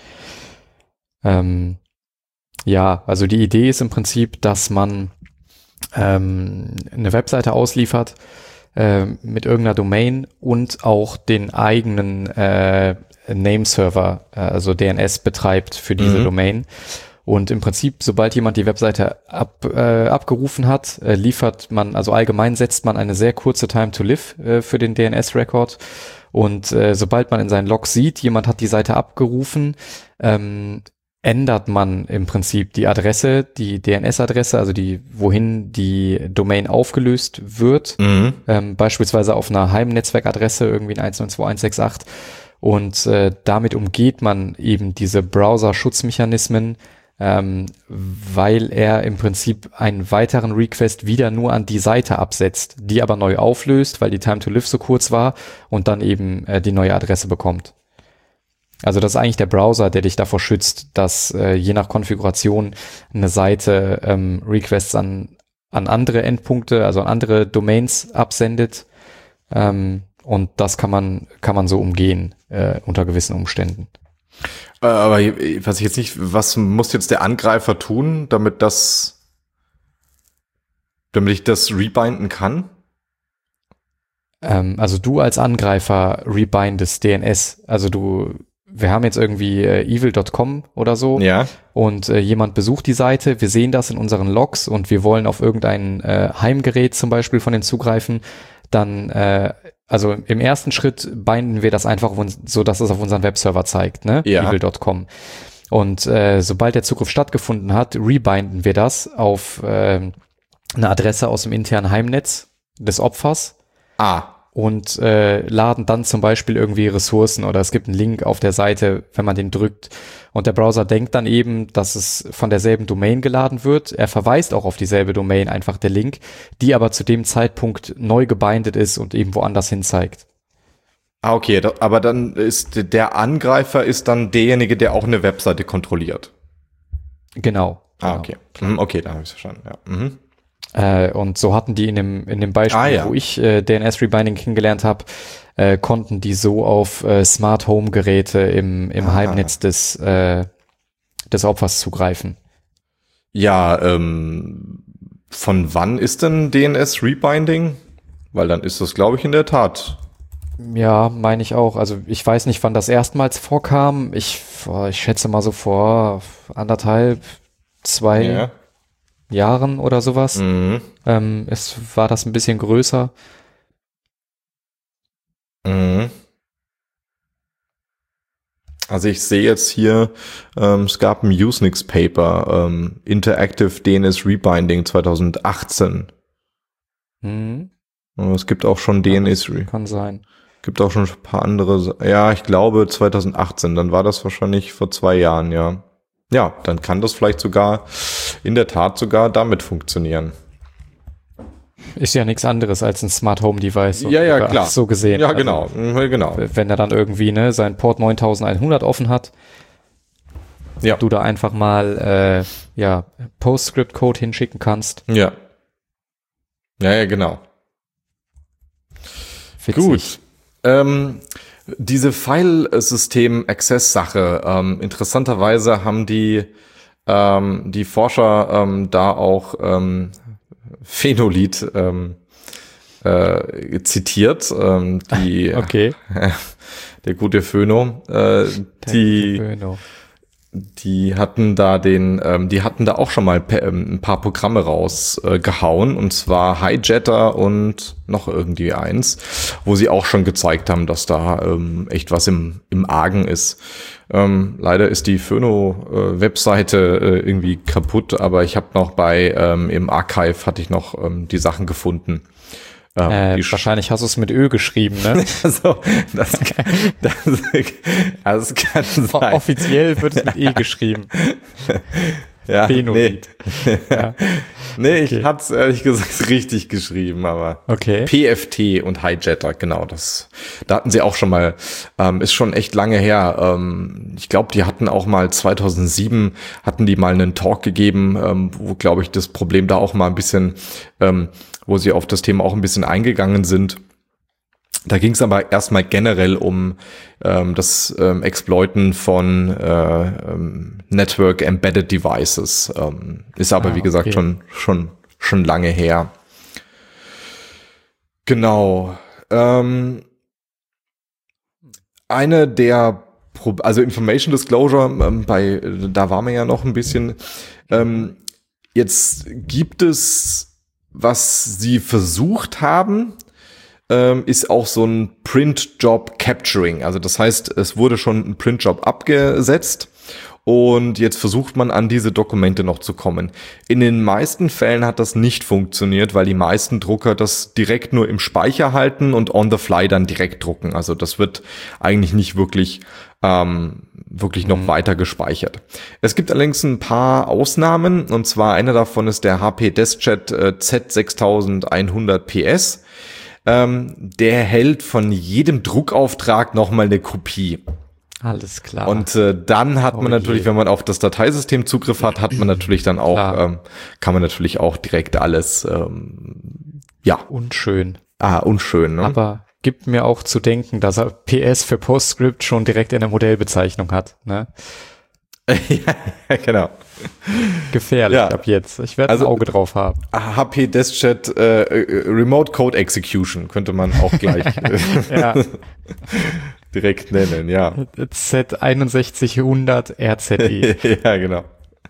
Ähm, ja, also die Idee ist im Prinzip, dass man ähm, eine Webseite ausliefert äh, mit irgendeiner Domain und auch den eigenen äh, Nameserver, äh, also D N S betreibt für diese Mhm. Domain. Und im Prinzip, sobald jemand die Webseite ab, äh, abgerufen hat, äh, liefert man, also allgemein setzt man eine sehr kurze Time to live äh, für den D N S-Record. Und äh, sobald man in seinen Log sieht, jemand hat die Seite abgerufen, ähm, ändert man im Prinzip die Adresse, die D N S-Adresse, also die, wohin die Domain aufgelöst wird, Mhm. ähm, beispielsweise auf einer Heimnetzwerkadresse, irgendwie in eins null zwei eins sechs acht. Und äh, damit umgeht man eben diese Browser-Schutzmechanismen, ähm, weil er im Prinzip einen weiteren Request wieder nur an die Seite absetzt, die aber neu auflöst, weil die Time to Live so kurz war, und dann eben äh, die neue Adresse bekommt. Also das ist eigentlich der Browser, der dich davor schützt, dass äh, je nach Konfiguration eine Seite ähm, Requests an, an andere Endpunkte, also an andere Domains absendet. Ähm, und das kann man, kann man so umgehen äh, unter gewissen Umständen. Äh, Aber was ich jetzt nicht, was muss jetzt der Angreifer tun, damit das, damit ich das rebinden kann? Ähm, also du als Angreifer rebindest D N S. Also du, wir haben jetzt irgendwie äh, evil Punkt com oder so. Ja. Und äh, jemand besucht die Seite, wir sehen das in unseren Logs und wir wollen auf irgendein äh, Heimgerät zum Beispiel von denen zugreifen, dann, äh, also im ersten Schritt binden wir das einfach, auf uns, so dass es auf unseren Webserver zeigt, ne? Ja. evil Punkt com. Und äh, sobald der Zugriff stattgefunden hat, rebinden wir das auf äh, eine Adresse aus dem internen Heimnetz des Opfers. Ah. Und äh, laden dann zum Beispiel irgendwie Ressourcen, oder es gibt einen Link auf der Seite, wenn man den drückt. Und der Browser denkt dann eben, dass es von derselben Domain geladen wird. Er verweist auch auf dieselbe Domain, einfach der Link, die aber zu dem Zeitpunkt neu gebindet ist und eben woanders hin zeigt. Ah, okay, da, aber dann ist der Angreifer ist dann derjenige, der auch eine Webseite kontrolliert. Genau. Ah, genau. okay. Mhm, okay, da habe ich es verstanden. Ja. Mhm. Äh, und so hatten die in dem, in dem Beispiel, Ah, ja. wo ich äh, D N S-Rebinding kennengelernt habe, äh, konnten die so auf äh, Smart Home Geräte im, im Ah. Heimnetz des, äh, des Opfers zugreifen. Ja, ähm, von wann ist denn D N S Rebinding? Weil dann ist das, glaube ich, in der Tat. Ja, meine ich auch. Also ich weiß nicht, wann das erstmals vorkam. Ich, boah, ich schätze mal so vor anderthalb, zwei Ja. Jahren oder sowas. Mhm. Ähm, es war das ein bisschen größer. Mhm. Also ich sehe jetzt hier, ähm, es gab ein Usenix-Paper, ähm, Interactive D N S Rebinding zwanzig achtzehn. Hm, Und es gibt auch schon D N S, Re- kann sein. gibt auch schon ein paar andere, ja, ich glaube zwanzig achtzehn, dann war das wahrscheinlich vor zwei Jahren, ja. Ja, dann kann das vielleicht sogar in der Tat sogar damit funktionieren. Ist ja nichts anderes als ein Smart Home Device. Ja, ja, klar. So gesehen. Ja, genau. Also, genau. Wenn er dann irgendwie ne, sein Port neuntausendeinhundert offen hat, ja. du da einfach mal äh, ja, PostScript-Code hinschicken kannst. Ja. Ja, ja, genau. Witzig. Gut. Ähm, diese Filesystem-Access-Sache, ähm, interessanterweise haben die, ähm, die Forscher ähm, da auch ähm, Phenolid ähm, äh, zitiert, ähm, die okay. äh, der gute Phöno, äh, die Phöno. Die hatten da den, ähm, die hatten da auch schon mal pe- ähm, ein paar Programme rausgehauen, äh, und zwar Hijatter und noch irgendwie eins, wo sie auch schon gezeigt haben, dass da ähm, echt was im im Argen ist. Ähm, leider ist die Phöno-Webseite äh, irgendwie kaputt, aber ich habe noch bei ähm, im Archive hatte ich noch ähm, die Sachen gefunden. Ähm, äh, wahrscheinlich hast du es mit Ö geschrieben, ne? Also, das, das, das kann sein. Offiziell wird es mit E geschrieben. Ja, nee. Ja. Nee, ich okay. hatte es ehrlich gesagt richtig geschrieben, aber okay. P F T und Hijatter, genau, das, da hatten sie auch schon mal, ähm, ist schon echt lange her. Ähm, ich glaube, die hatten auch mal zweitausendsieben, hatten die mal einen Talk gegeben, ähm, wo, glaube ich, das Problem da auch mal ein bisschen, ähm, wo sie auf das Thema auch ein bisschen eingegangen sind. Da ging es aber erstmal generell um ähm, das ähm, Exploiten von äh, ähm, Network Embedded Devices. Ähm, ist aber, ah, wie gesagt, okay. schon schon schon lange her. Genau. Ähm, eine der, Pro- also Information Disclosure, ähm, bei da waren wir ja noch ein bisschen. Ähm, jetzt gibt es, was sie versucht haben, ist auch so ein Print-Job Capturing. Also das heißt, es wurde schon ein Print-Job abgesetzt und jetzt versucht man an diese Dokumente noch zu kommen. In den meisten Fällen hat das nicht funktioniert, weil die meisten Drucker das direkt nur im Speicher halten und on the fly dann direkt drucken. Also das wird eigentlich nicht wirklich ähm, wirklich noch mhm. weiter gespeichert. Es gibt allerdings ein paar Ausnahmen, und zwar einer davon ist der H P DeskJet äh, Z sechstausendeinhundert P S. Ähm, der hält von jedem Druckauftrag nochmal eine Kopie. Alles klar. Und äh, dann hat oh man natürlich, je. wenn man auf das Dateisystem Zugriff hat, hat man natürlich dann auch, ähm, kann man natürlich auch direkt alles, ähm, ja. Unschön. Ah, unschön, ne? Aber gibt mir auch zu denken, dass er P S für PostScript schon direkt in der Modellbezeichnung hat, ne? Ja, genau. Gefährlich ja. ab jetzt. Ich werde also, ein Auge drauf haben. H P DeskJet äh, Remote Code Execution könnte man auch gleich ja. direkt nennen, ja. Z einundsechzighundert R Z E. Ja, genau.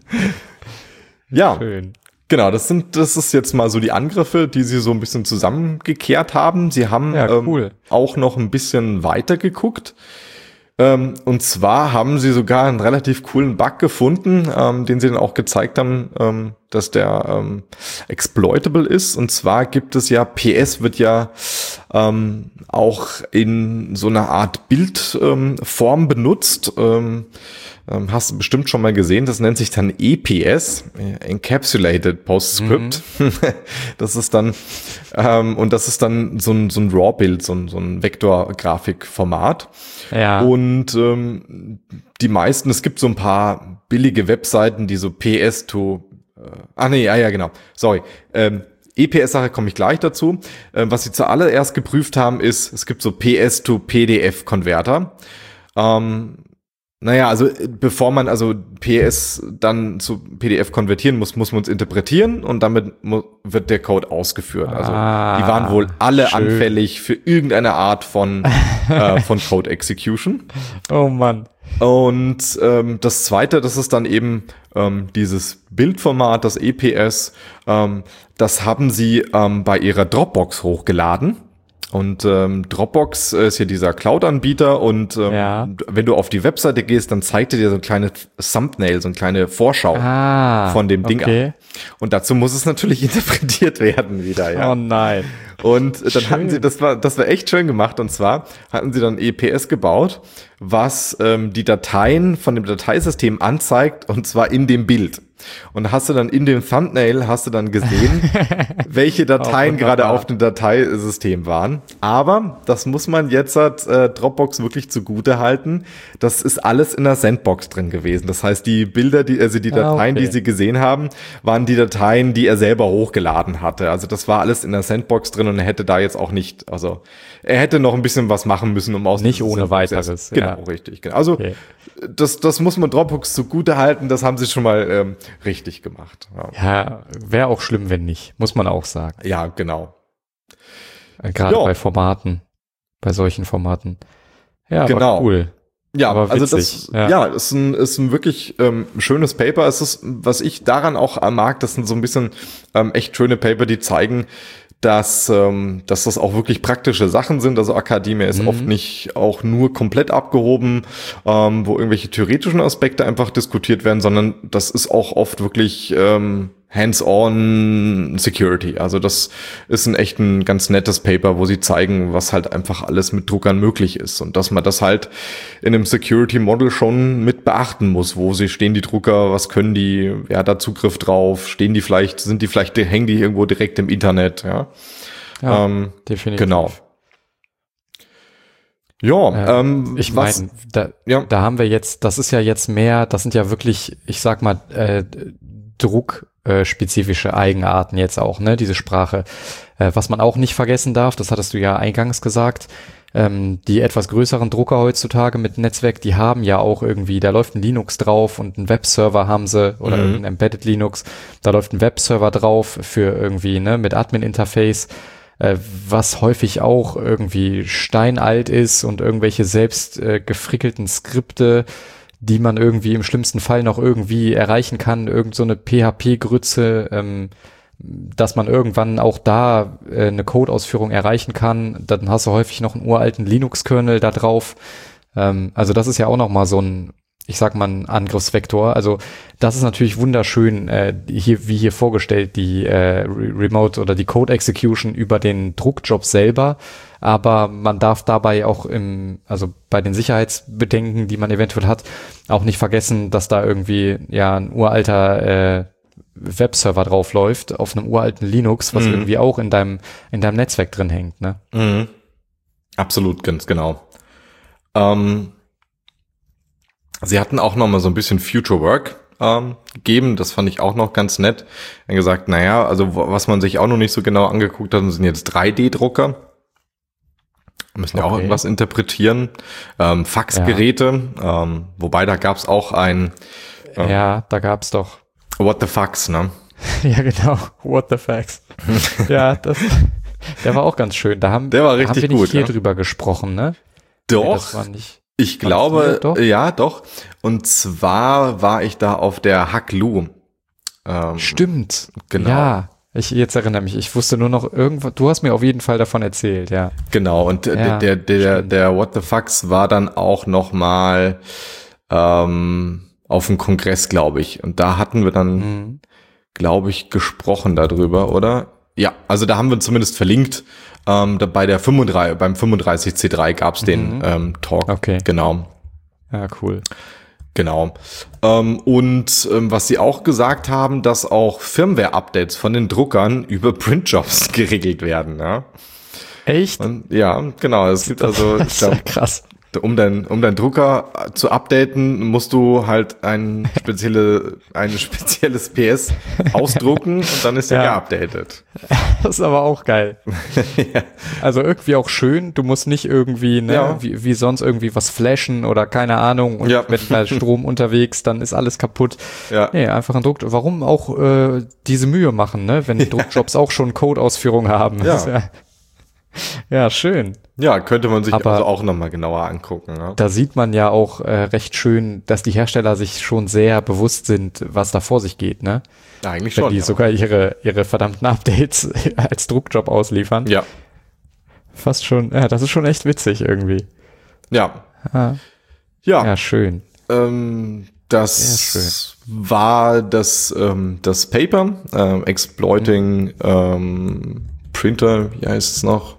Ja, schön. Genau, das sind, das ist jetzt mal so die Angriffe, die sie so ein bisschen zusammengekehrt haben. Sie haben ja, cool. ähm, auch noch ein bisschen weiter geguckt. Ähm, und zwar haben sie sogar einen relativ coolen Bug gefunden, ähm, den sie dann auch gezeigt haben, ähm, dass der ähm, exploitable ist. Und zwar gibt es ja, P S wird ja ähm, auch in so einer Art Bildform ähm, benutzt. Ähm, ähm, hast du bestimmt schon mal gesehen. Das nennt sich dann E P S, Encapsulated PostScript. Mhm. Das ist dann ähm, und das ist dann so ein, so ein RAW-Bild, so ein, so ein Vektorgrafikformat. Ja. Und ähm, die meisten, es gibt so ein paar billige Webseiten, die so P S to äh, ah nee, ja, ja, genau. Sorry. Ähm, E P S-Sache komme ich gleich dazu. Ähm, was sie zuallererst geprüft haben, ist, es gibt so P S to P D F-Konverter. Ähm, naja, also bevor man also P S dann zu P D F konvertieren muss, muss man es interpretieren und damit mu- wird der Code ausgeführt. Also ah, die waren wohl alle schön. anfällig für irgendeine Art von äh, von Code Execution. Oh Mann. Und ähm, das Zweite, das ist dann eben ähm, dieses Bildformat, das E P S. Ähm, das haben sie ähm, bei ihrer Dropbox hochgeladen. Und ähm, Dropbox ist hier dieser Cloud-Anbieter und ähm, ja. wenn du auf die Webseite gehst, dann zeigt er dir so ein kleines Thumbnail, so eine kleine Vorschau ah, von dem Ding okay. an. Und dazu muss es natürlich interpretiert werden wieder, ja. Oh nein. Und dann schön. hatten sie, das war, das war echt schön gemacht. Und zwar hatten sie dann E P S gebaut, was ähm, die Dateien von dem Dateisystem anzeigt, und zwar in dem Bild. Und hast du dann in dem Thumbnail, hast du dann gesehen, welche Dateien gerade auf dem Dateisystem waren. Aber das muss man jetzt äh, Dropbox wirklich zugute halten. Das ist alles in der Sandbox drin gewesen. Das heißt, die Bilder, die, also die Dateien, ah, okay. die sie gesehen haben, waren die Dateien, die er selber hochgeladen hatte. Also das war alles in der Sandbox drin und er hätte da jetzt auch nicht, also er hätte noch ein bisschen was machen müssen, um aus nicht ohne weiteres. Genau, ja. richtig. Genau. Also okay. das, das muss man Dropbox zugute halten. Das haben sie schon mal ähm, richtig gemacht. Ja, ja wäre auch schlimm, wenn nicht, muss man auch sagen. Ja, genau. Gerade ja. bei Formaten, bei solchen Formaten. Ja, genau. Aber cool. Ja, aber also das ja. ja, ist ein ist ein wirklich ähm, schönes Paper. Es ist, was ich daran auch mag, das sind so ein bisschen ähm, echt schöne Paper, die zeigen, dass ähm, dass das auch wirklich praktische Sachen sind. Also Akademie ist mhm. oft nicht auch nur komplett abgehoben, ähm, wo irgendwelche theoretischen Aspekte einfach diskutiert werden, sondern das ist auch oft wirklich ähm, hands-on Security. Also das ist ein echt ein ganz nettes Paper, wo sie zeigen, was halt einfach alles mit Druckern möglich ist und dass man das halt in einem Security Model schon mit beachten muss. Wo sie stehen die Drucker, was können die, wer hat da Zugriff drauf, stehen die vielleicht, sind die vielleicht, hängen die irgendwo direkt im Internet, ja. Ja, ähm, definitiv. Genau. Ja, äh, ähm, ich meine, da, ja. da haben wir jetzt, das ist ja jetzt mehr, das sind ja wirklich, ich sag mal, äh, druckspezifische Eigenarten jetzt auch, ne, diese Sprache. Äh, was man auch nicht vergessen darf, das hattest du ja eingangs gesagt, ähm, die etwas größeren Drucker heutzutage mit Netzwerk, die haben ja auch irgendwie, da läuft ein Linux drauf und ein Webserver haben sie oder mhm. ein Embedded Linux, da läuft ein Webserver drauf für irgendwie, ne, mit Admin-Interface, äh, was häufig auch irgendwie steinalt ist und irgendwelche selbst äh, gefrickelten Skripte, die man irgendwie im schlimmsten Fall noch irgendwie erreichen kann, irgend so eine P H P-Grütze, ähm, dass man irgendwann auch da äh, eine Codeausführung erreichen kann. Dann hast du häufig noch einen uralten Linux-Kernel da drauf. Ähm, also das ist ja auch noch mal so ein, ich sag mal, ein Angriffsvektor. Also das ist natürlich wunderschön, äh, hier wie hier vorgestellt, die äh, Remote oder die Code-Execution über den Druckjob selber. Aber man darf dabei auch im, also bei den Sicherheitsbedenken, die man eventuell hat, auch nicht vergessen, dass da irgendwie ja ein uralter äh, Webserver drauf läuft auf einem uralten Linux, was mhm. irgendwie auch in deinem in deinem Netzwerk drin hängt, ne? Mhm. Absolut, ganz genau. Ähm, sie hatten auch noch mal so ein bisschen Future Work ähm, gegeben, das fand ich auch noch ganz nett. Er hat gesagt, naja, also was man sich auch noch nicht so genau angeguckt hat, sind jetzt drei D Drucker. Müssen ja okay. auch irgendwas interpretieren. Ähm, Faxgeräte, ja. ähm, wobei da gab's auch ein ähm, ja, da gab's doch What the Fax, ne? Ja, genau. What the Fax. Ja, das, der war auch ganz schön. Da haben, der war richtig haben wir nicht gut, hier ja? drüber gesprochen, ne? Doch. Nee, das war nicht, ich glaube, doch? ja, doch. Und zwar war ich da auf der Hack-Lu. Ähm, Stimmt. Genau. Ja. Ich jetzt erinnere mich, ich wusste nur noch irgendwas, du hast mir auf jeden Fall davon erzählt, ja. Genau, und ja, der, der, der, der What the Fucks war dann auch noch mal ähm, auf dem Kongress, glaube ich. Und da hatten wir dann, mhm. glaube ich, gesprochen darüber, oder? Ja, also da haben wir zumindest verlinkt. Ähm, da bei der fünfunddreißig, beim fünfunddreißig C drei gab's mhm. den ähm, Talk. Okay. Genau. Ja, cool. Genau. Ähm, und ähm, was sie auch gesagt haben, dass auch Firmware-Updates von den Druckern über Printjobs geregelt werden. Ja? Echt? Und, ja, genau. Es gibt also, das ist ja krass. Um dein, um dein Drucker zu updaten, musst du halt ein spezielle, ein spezielles P S ausdrucken und dann ist der ja geupdatet. Das ist aber auch geil. Ja. Also irgendwie auch schön. Du musst nicht irgendwie, ne, ja. wie, wie sonst irgendwie was flashen oder keine Ahnung. Und ja. mit mehr Strom unterwegs, dann ist alles kaputt. Ja. Nee, einfach ein Druck. Warum auch äh, diese Mühe machen, ne, wenn Druckjobs auch schon Codeausführung haben? Ja. Das ist ja, ja, schön. Ja, könnte man sich aber also auch nochmal genauer angucken. Ne? Da sieht man ja auch äh, recht schön, dass die Hersteller sich schon sehr bewusst sind, was da vor sich geht, ne? Ja, eigentlich Wenn schon. die ja. sogar ihre ihre verdammten Updates als Druckjob ausliefern. Ja. Fast schon, ja, das ist schon echt witzig irgendwie. Ja. Ah. Ja. Ja, schön. Ähm, das war das, ähm, das Paper, ähm, Exploiting mhm. ähm, Printer, wie heißt es noch?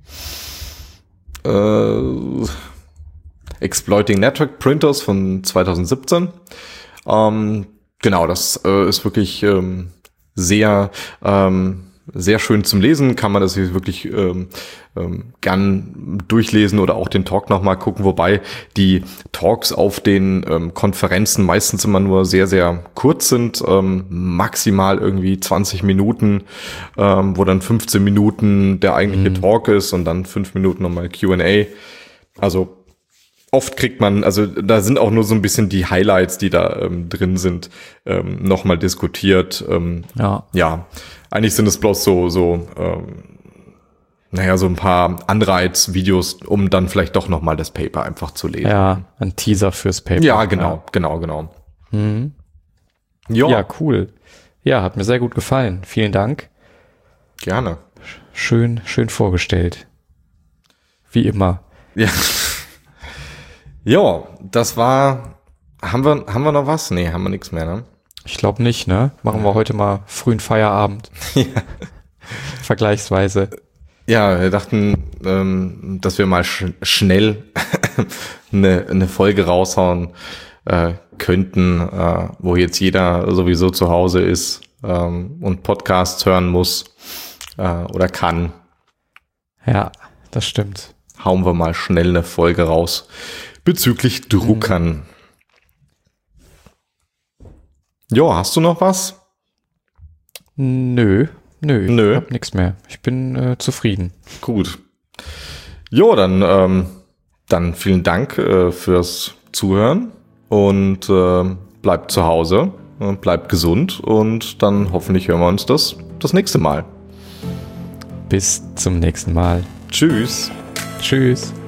Äh, Exploiting Network Printers von zwanzig siebzehn. Ähm, Genau, das äh, ist wirklich ähm, sehr, ähm, sehr schön zum Lesen. Kann man das hier wirklich ähm, ähm, gern durchlesen oder auch den Talk nochmal gucken. Wobei die Talks auf den ähm, Konferenzen meistens immer nur sehr, sehr kurz sind. Ähm, maximal irgendwie zwanzig Minuten, ähm, wo dann fünfzehn Minuten der eigentliche mhm. Talk ist und dann fünf Minuten nochmal Q and A. Also oft kriegt man, also da sind auch nur so ein bisschen die Highlights, die da ähm, drin sind, ähm, nochmal diskutiert. Ähm, ja. ja, eigentlich sind es bloß so, so, ähm, naja, so ein paar Anreizvideos, um dann vielleicht doch nochmal das Paper einfach zu lesen. Ja, ein Teaser fürs Paper. Ja, genau, ja. genau, genau. Mhm. Ja, cool. Ja, hat mir sehr gut gefallen. Vielen Dank. Gerne. Schön, schön vorgestellt. Wie immer. Ja. Ja, das war, haben wir, haben wir noch was? Nee, haben wir nichts mehr, ne? Ich glaube nicht, ne? Machen wir heute mal frühen Feierabend. Ja. Vergleichsweise. Ja, wir dachten, ähm, dass wir mal sch- schnell eine, eine Folge raushauen äh, könnten, äh, wo jetzt jeder sowieso zu Hause ist ähm, und Podcasts hören muss äh, oder kann. Ja, das stimmt. Hauen wir mal schnell eine Folge raus bezüglich Druckern. Mhm. Ja, hast du noch was? Nö, nö, nö. Ich hab nix mehr. Ich bin äh, zufrieden. Gut. Jo, dann, ähm, dann vielen Dank äh, fürs Zuhören und äh, bleibt zu Hause und bleibt gesund und dann hoffentlich hören wir uns das das nächste Mal. Bis zum nächsten Mal. Tschüss. Tschüss.